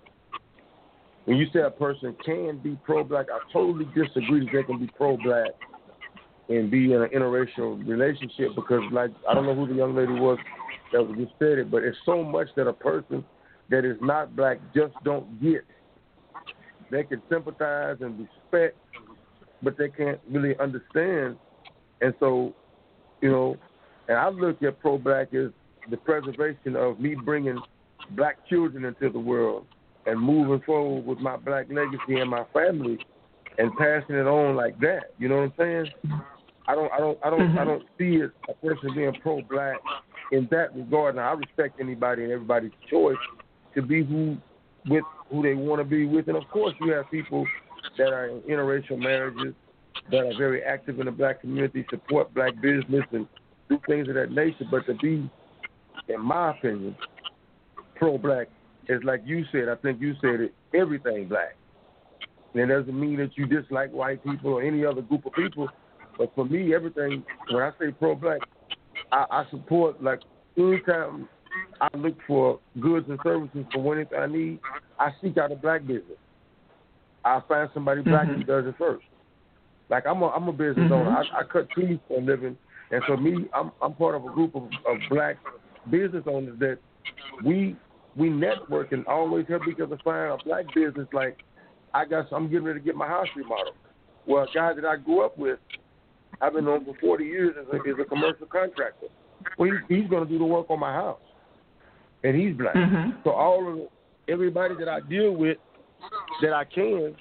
when you say a person can be pro-black, I totally disagree that they can be pro-black and be in an interracial relationship because, like, I don't know who the young lady was that just said it, but it's so much that a person that is not black just don't get. They can sympathize and respect, but they can't really understand. And so, you know, and I look at pro-black as the preservation of me bringing black children into the world and moving forward with my black legacy and my family, and passing it on like that. You know what I'm saying? I don't, I don't, I don't, I don't see it a person being pro-black in that regard. Now, I respect anybody and everybody's choice to be who with who they want to be with, and of course, you have people that are in interracial marriages that are very active in the black community, support black business, and do things of that nature. But to be, in my opinion, pro-black, it's like you said, I think you said it, everything black. And it doesn't mean that you dislike white people or any other group of people. But for me, everything, when I say pro-black, I, I support, like, anytime I look for goods and services for anything I need, I seek out a black business. I find somebody black mm-hmm. who does it first. Like, I'm a, I'm a business mm-hmm. owner. I, I cut trees for a living. And for me, I'm, I'm part of a group of, of black business owners that we – we network and always help each other find a black business. Like, I got, I'm getting ready to get my house remodeled. Well, a guy that I grew up with, I've been known for forty years as a, is a commercial contractor. Well, he's, he's going to do the work on my house, and he's black. Mm-hmm. So all of the, everybody that I deal with that I can,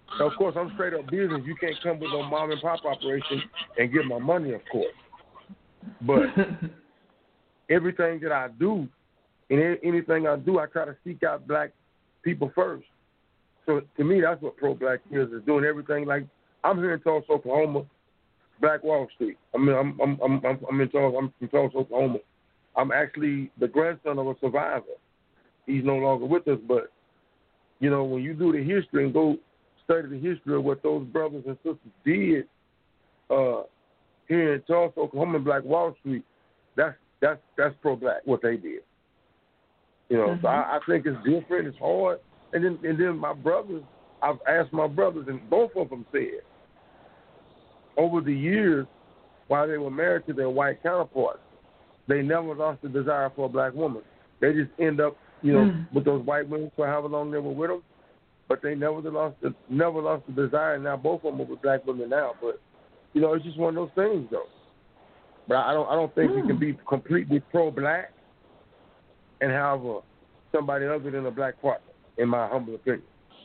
Now, of course, I'm straight up business. You can't come with no mom and pop operation and get my money, of course. But everything that I do, and anything I do, I try to seek out black people first. So to me, that's what pro-black is, is doing everything. Like, I'm here in Tulsa, Oklahoma, Black Wall Street. I mean, I'm I'm I'm I'm, I'm in Tulsa. I'm from Tulsa, Oklahoma. I'm actually the grandson of a survivor. He's no longer with us, but you know, when you do the history and go study the history of what those brothers and sisters did uh, here in Tulsa, Oklahoma, and Black Wall Street, that's that's that's pro-black what they did. You know, mm-hmm. so I, I think it's different. It's hard. And then and then my brothers, I've asked my brothers, and both of them said, over the years, while they were married to their white counterparts, they never lost the desire for a black woman. They just end up, you know, mm. with those white women for however long they were with them, but they never lost the never lost the desire. And now both of them are with black women now. But you know, it's just one of those things, though. But I don't I don't think mm. you can be completely pro-black and have a, somebody other than a black partner, in my humble opinion.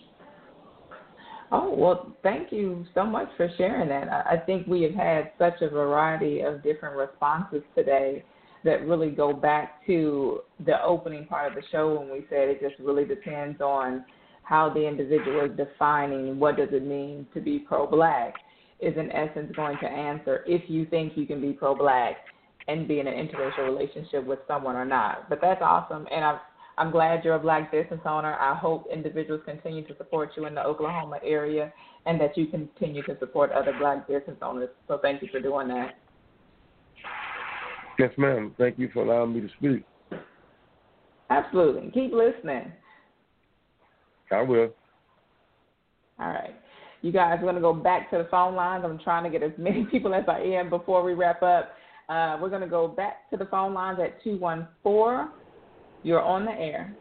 Oh, well, thank you so much for sharing that. I think we have had such a variety of different responses today that really go back to the opening part of the show when we said it just really depends on how the individual is defining what does it mean to be pro-black is in essence going to answer if you think you can be pro-black and be in an interracial relationship with someone or not. But that's awesome, and I've I'm glad you're a black business owner. I hope individuals continue to support you in the Oklahoma area and that you continue to support other black business owners. So thank you for doing that. Yes, ma'am. Thank you for allowing me to speak. Absolutely. Keep listening. I will. All right. You guys, we're going to go back to the phone lines. I'm trying to get as many people as I am before we wrap up. Uh, we're going to go back to the phone lines at two one four. You're on the air.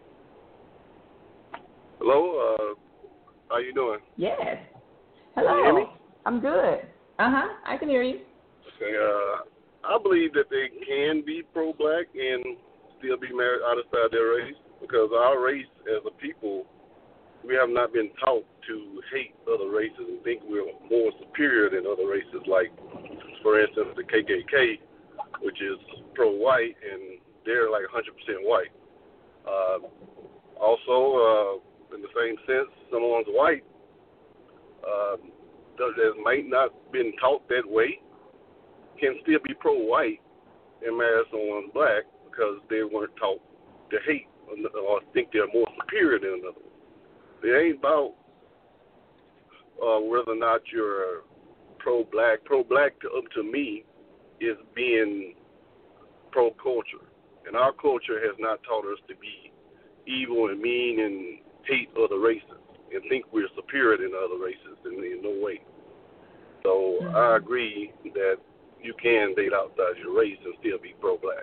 Hello, uh, how you doing? Yes. Hello. Can you hear me? I'm good. Uh-huh, I can hear you. Okay, uh, I believe that they can be pro-black and still be married outside their race because our race as a people, we have not been taught to hate other races and think we're more superior than other races, like, for instance, the K K K, which is pro-white, and they're like one hundred percent white. Uh, also, uh, in the same sense, someone's white uh, that might not been taught that way can still be pro-white and marry someone black because they weren't taught to hate or think they're more superior than another one. It ain't about uh, whether or not you're pro-black. Pro-black, to, up to me, is being pro-culture. And our culture has not taught us to be evil and mean and hate other races and think we're superior than other races in, in no way. So mm-hmm. I agree that you can date outside your race and still be pro-black.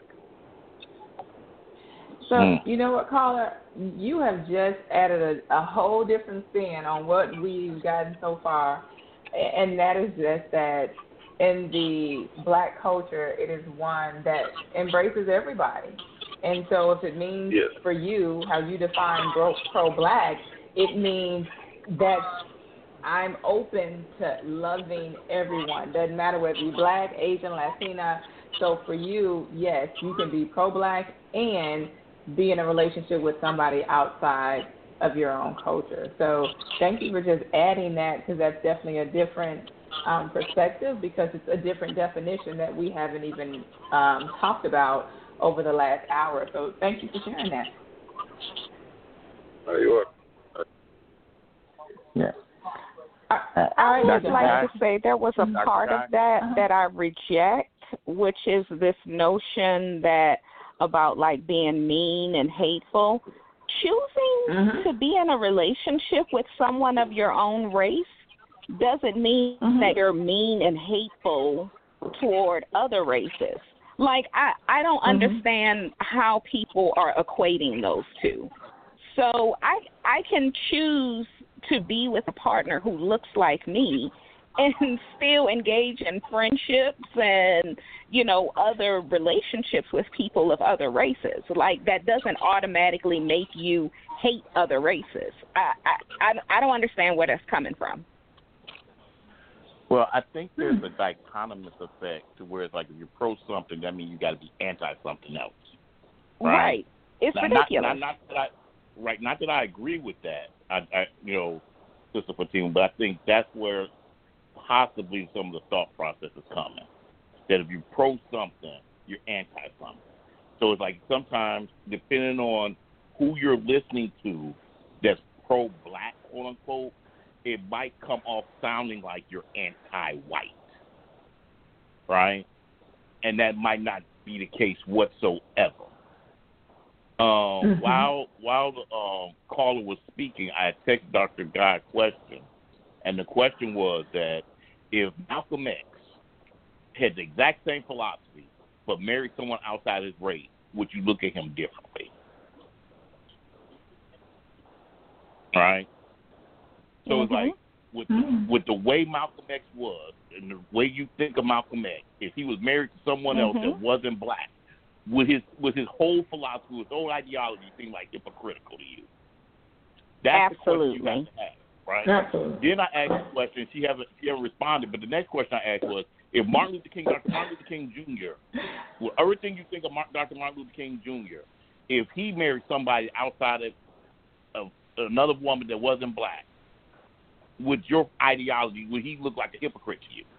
So, mm. you know what, caller? You have just added a, a whole different spin on what we've gotten so far, and that is just that in the black culture, it is one that embraces everybody. And so if it means yes. for you, how you define pro-black, it means that I'm open to loving everyone. Doesn't matter whether you're black, Asian, Latina. So for you, yes, you can be pro-black and be in a relationship with somebody outside of your own culture. So thank you for just adding that because that's definitely a different um, perspective because it's a different definition that we haven't even um, talked about over the last hour. So thank you for sharing that. There you are. Yeah. Uh, I would Doctor like Guy. to say there was a Doctor part Guy. of that Uh-huh. that I reject, which is this notion that about like being mean and hateful. Choosing mm-hmm. to be in a relationship with someone of your own race doesn't mean mm-hmm. that you're mean and hateful toward other races. Like, I, I don't mm-hmm. understand how people are equating those two. So I I can choose to be with a partner who looks like me and still engage in friendships and, you know, other relationships with people of other races. Like, that doesn't automatically make you hate other races. I I, I don't understand where that's coming from. Well, I think there's a dichotomous effect to where it's like if you're pro something, that means you got to be anti something else. Right. right. It's now, ridiculous. Not, not, not that I, right. Not that I agree with that. I, I you know, Sister Fatima, but I think that's where possibly some of the thought process is coming. That if you're pro something, you're anti something. So it's like sometimes, depending on who you're listening to, that's pro black, quote unquote, it might come off sounding like you're anti-white, right? And that might not be the case whatsoever. Um, mm-hmm. While while the um, caller was speaking, I had texted Doctor Guy a question, and the question was that if Malcolm X had the exact same philosophy but married someone outside his race, would you look at him differently? Right? So mm-hmm. it's like with the, with the way Malcolm X was and the way you think of Malcolm X, if he was married to someone mm-hmm. else that wasn't black, would his would his whole philosophy, his whole ideology seem like hypocritical to you? That's Absolutely. the question you have to ask, right? Absolutely. Then I asked the question, she haven't she haven't responded, but the next question I asked was, if Martin Luther King, Doctor Martin Luther King Junior, with everything you think of Doctor Martin Luther King Junior, if he married somebody outside of, of another woman that wasn't black, with your ideology, would he look like a hypocrite to you?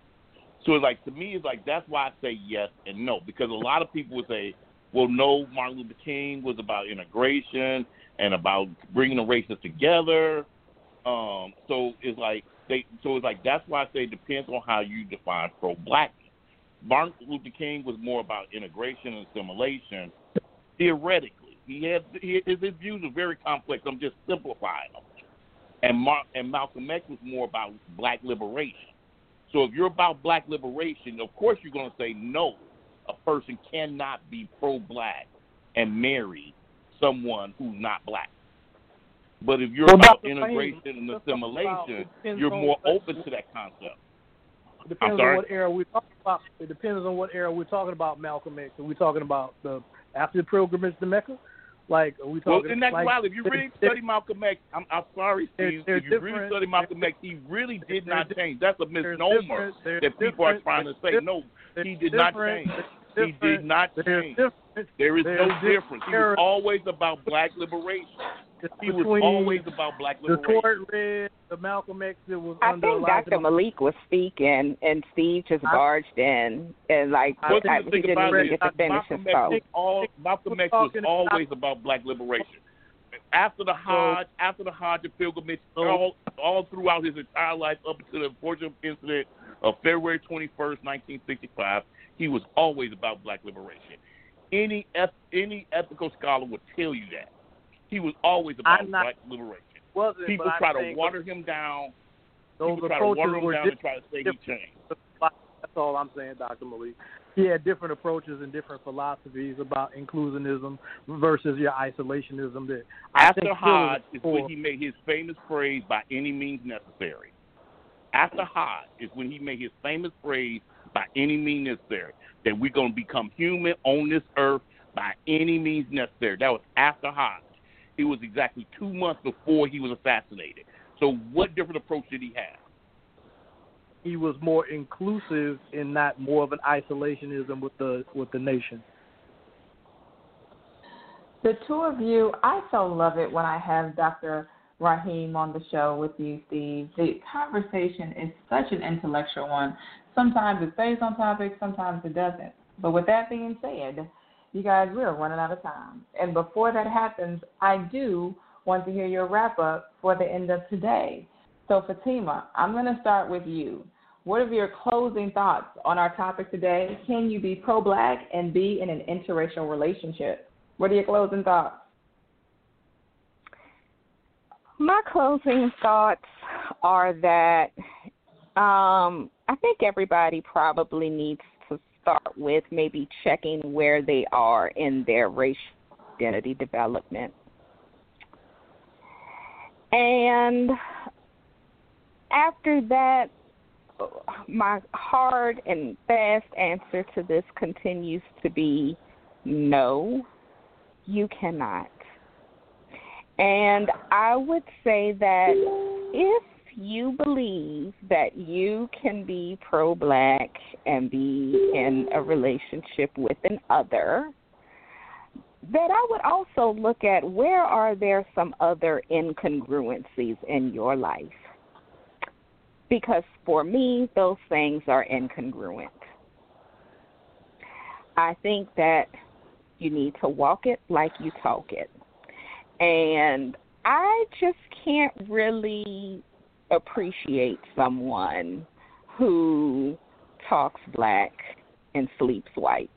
So it's like, to me, it's like, that's why I say yes and no, because a lot of people would say, well, no, Martin Luther King was about integration and about bringing the races together. Um, so it's like, they, so it's like, that's why I say it depends on how you define pro-blackness. Martin Luther King was more about integration and assimilation, theoretically. He had, he, his views are very complex. I'm just simplifying them. And, Mar- and Malcolm X was more about black liberation. So if you're about black liberation, of course you're going to say no, a person cannot be pro-black and marry someone who's not black. But if you're well, about Doctor integration Payne, and assimilation, you're on, more open to that concept. It depends on what era we're talking about. It depends on what era we're talking about Malcolm X. Are we talking about the after the pilgrimage to Mecca? Like, are we talking? Well, and that's like, wild. If you really study Malcolm X, I'm, I'm sorry, Steve. They're, they're if you really study Malcolm X, he really did not change. That's a misnomer that people are trying to say. No, he did not change. He did not change. There is no difference. He was always about black liberation. He was always about black liberation. The court read the Malcolm X that was I under think Doctor Malik was speaking, and Steve just barged in, and like I, I, I, he didn't even get to finish his thought. Malcolm X was always about black liberation. After the Hajj, after the Hajj and pilgrimage, all all throughout his entire life, up until the unfortunate incident of February twenty-first, nineteen sixty-five, he was always about black liberation. Any any ethical scholar would tell you that. He was always about not, black liberation. People try to water him down. Those People try to water him down different. and try to say he changed. That's all I'm saying, Doctor Malik. He had different approaches and different philosophies about inclusionism versus your isolationism. That After I think Hajj is when he made his famous phrase, by any means necessary. After Hajj is when he made his famous phrase, by any means necessary, that we're going to become human on this earth by any means necessary. That was after Hajj. It was exactly two months before he was assassinated. So what different approach did he have? He was more inclusive and not more of an isolationism with the with the nation. The two of you, I so love it when I have Doctor Raheem on the show with you, Steve. The conversation is such an intellectual one. Sometimes it stays on topic, sometimes it doesn't. But with that being said, you guys, we're running out of time. And before that happens, I do want to hear your wrap-up for the end of today. So, Fatima, I'm going to start with you. What are your closing thoughts on our topic today? Can you be pro-black and be in an interracial relationship? What are your closing thoughts? My closing thoughts are that um, I think everybody probably needs to start with maybe checking where they are in their racial identity development. And after that, my hard and fast answer to this continues to be no, you cannot. And I would say that if you believe that you can be pro-black and be in a relationship with an other, that I would also look at where are there some other incongruencies in your life. Because for me, those things are incongruent. I think that you need to walk it like you talk it. And I just can't really appreciate someone who talks black and sleeps white.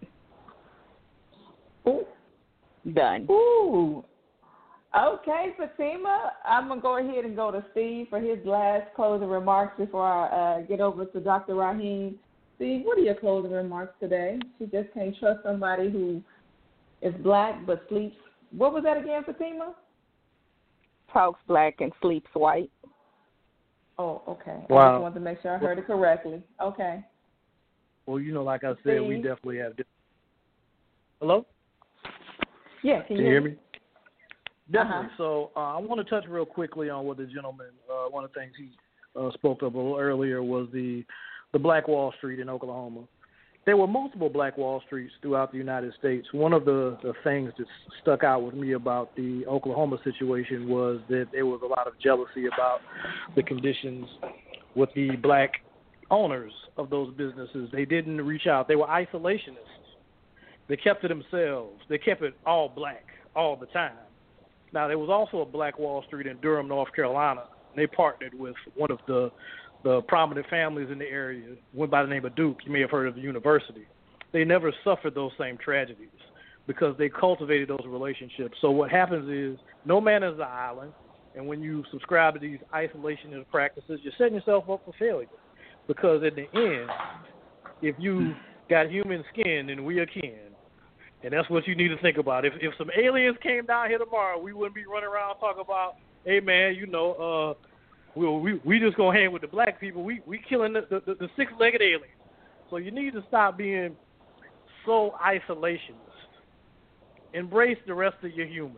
Ooh. Done. Ooh. Okay, Fatima, I'm going to go ahead and go to Steve for his last closing remarks before I uh, get over to Doctor Raheem. Steve, what are your closing remarks today? She just can't trust somebody who is black but sleeps. What was that again, Fatima? Talks black and sleeps white. Oh, okay. Wow. I just wanted to make sure I heard it correctly. Okay. Well, you know, like I said, Steve? we definitely have different. Hello? Yeah, can, Can you hear me? Definitely. Uh-huh. So uh, I want to touch real quickly on what the gentleman, uh, one of the things he uh, spoke of a little earlier was the, the Black Wall Street in Oklahoma. There were multiple Black Wall Streets throughout the United States. One of the, the things that stuck out with me about the Oklahoma situation was that there was a lot of jealousy about the conditions with the black owners of those businesses. They didn't reach out. They were isolationists. They kept it themselves. They kept it all black all the time. Now, there was also a Black Wall Street in Durham, North Carolina. And they partnered with one of the, the prominent families in the area, went by the name of Duke. You may have heard of the university. They never suffered those same tragedies because they cultivated those relationships. So what happens is no man is an island, and when you subscribe to these isolationist practices, you're setting yourself up for failure because at the end, if you got human skin, then we are kin. And that's what you need to think about. If if some aliens came down here tomorrow, we wouldn't be running around talking about, hey, man, you know, uh, we we, we just going to hang with the black people. We we killing the, the, the six-legged aliens. So you need to stop being so isolationist. Embrace the rest of your humans.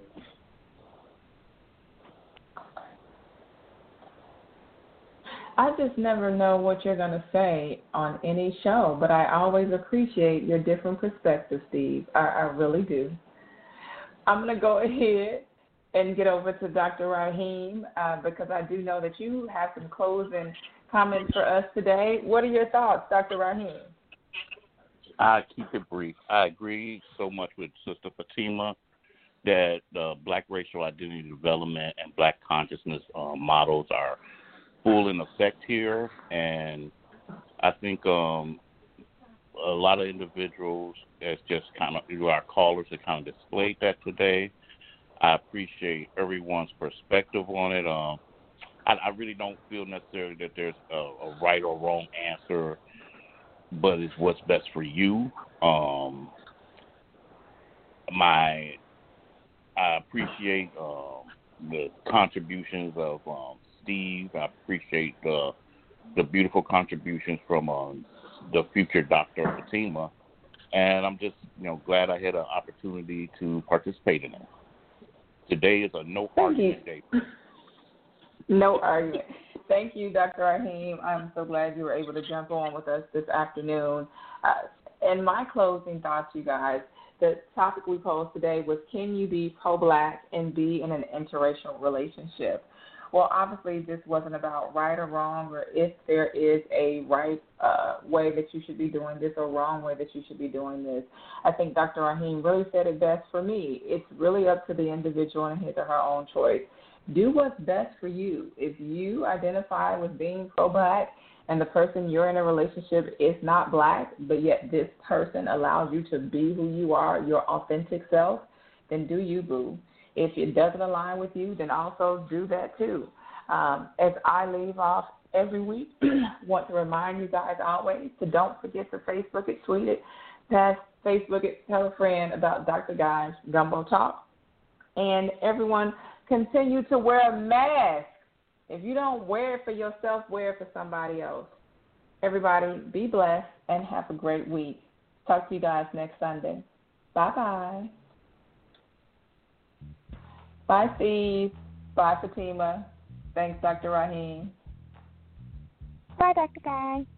I just never know what you're going to say on any show, but I always appreciate your different perspectives, Steve. I, I really do. I'm going to go ahead and get over to Doctor Raheem uh, because I do know that you have some closing comments for us today. What are your thoughts, Doctor Raheem? I keep it brief. I agree so much with Sister Fatima that uh, black racial identity development and black consciousness uh, models are full in effect here, and I think um, a lot of individuals, as just kind of our callers, that kind of displayed that today. I appreciate everyone's perspective on it. Um, I, I really don't feel necessarily that there's a, a right or wrong answer, but it's what's best for you. Um, my, I appreciate um, the contributions of um, Steve. I appreciate the the beautiful contributions from um, the future Doctor Fatima, and I'm just you know glad I had an opportunity to participate in it. Today is a no Thank argument you. day. No argument. Thank you, Doctor Raheem. I'm so glad you were able to jump on with us this afternoon. Uh, and my closing thoughts, you guys, the topic we posed today was, can you be pro-black and be in an interracial relationship? Well, obviously, this wasn't about right or wrong, or if there is a right uh, way that you should be doing this or wrong way that you should be doing this. I think Doctor Raheem really said it best for me. It's really up to the individual and his or her own choice. Do what's best for you. If you identify with being pro-black and the person you're in a relationship is not black, but yet this person allows you to be who you are, your authentic self, then do you, boo. If it doesn't align with you, then also do that too. Um, as I leave off every week, want to remind you guys always to don't forget to Facebook it, tweet it, pass Facebook it, tell a friend about Doctor Guy's Gumbo Talk. And everyone, continue to wear a mask. If you don't wear it for yourself, wear it for somebody else. Everybody, be blessed and have a great week. Talk to you guys next Sunday. Bye-bye. Bye, Steve. Bye, Fatima. Thanks, Doctor Rahim. Bye, Doctor Guy.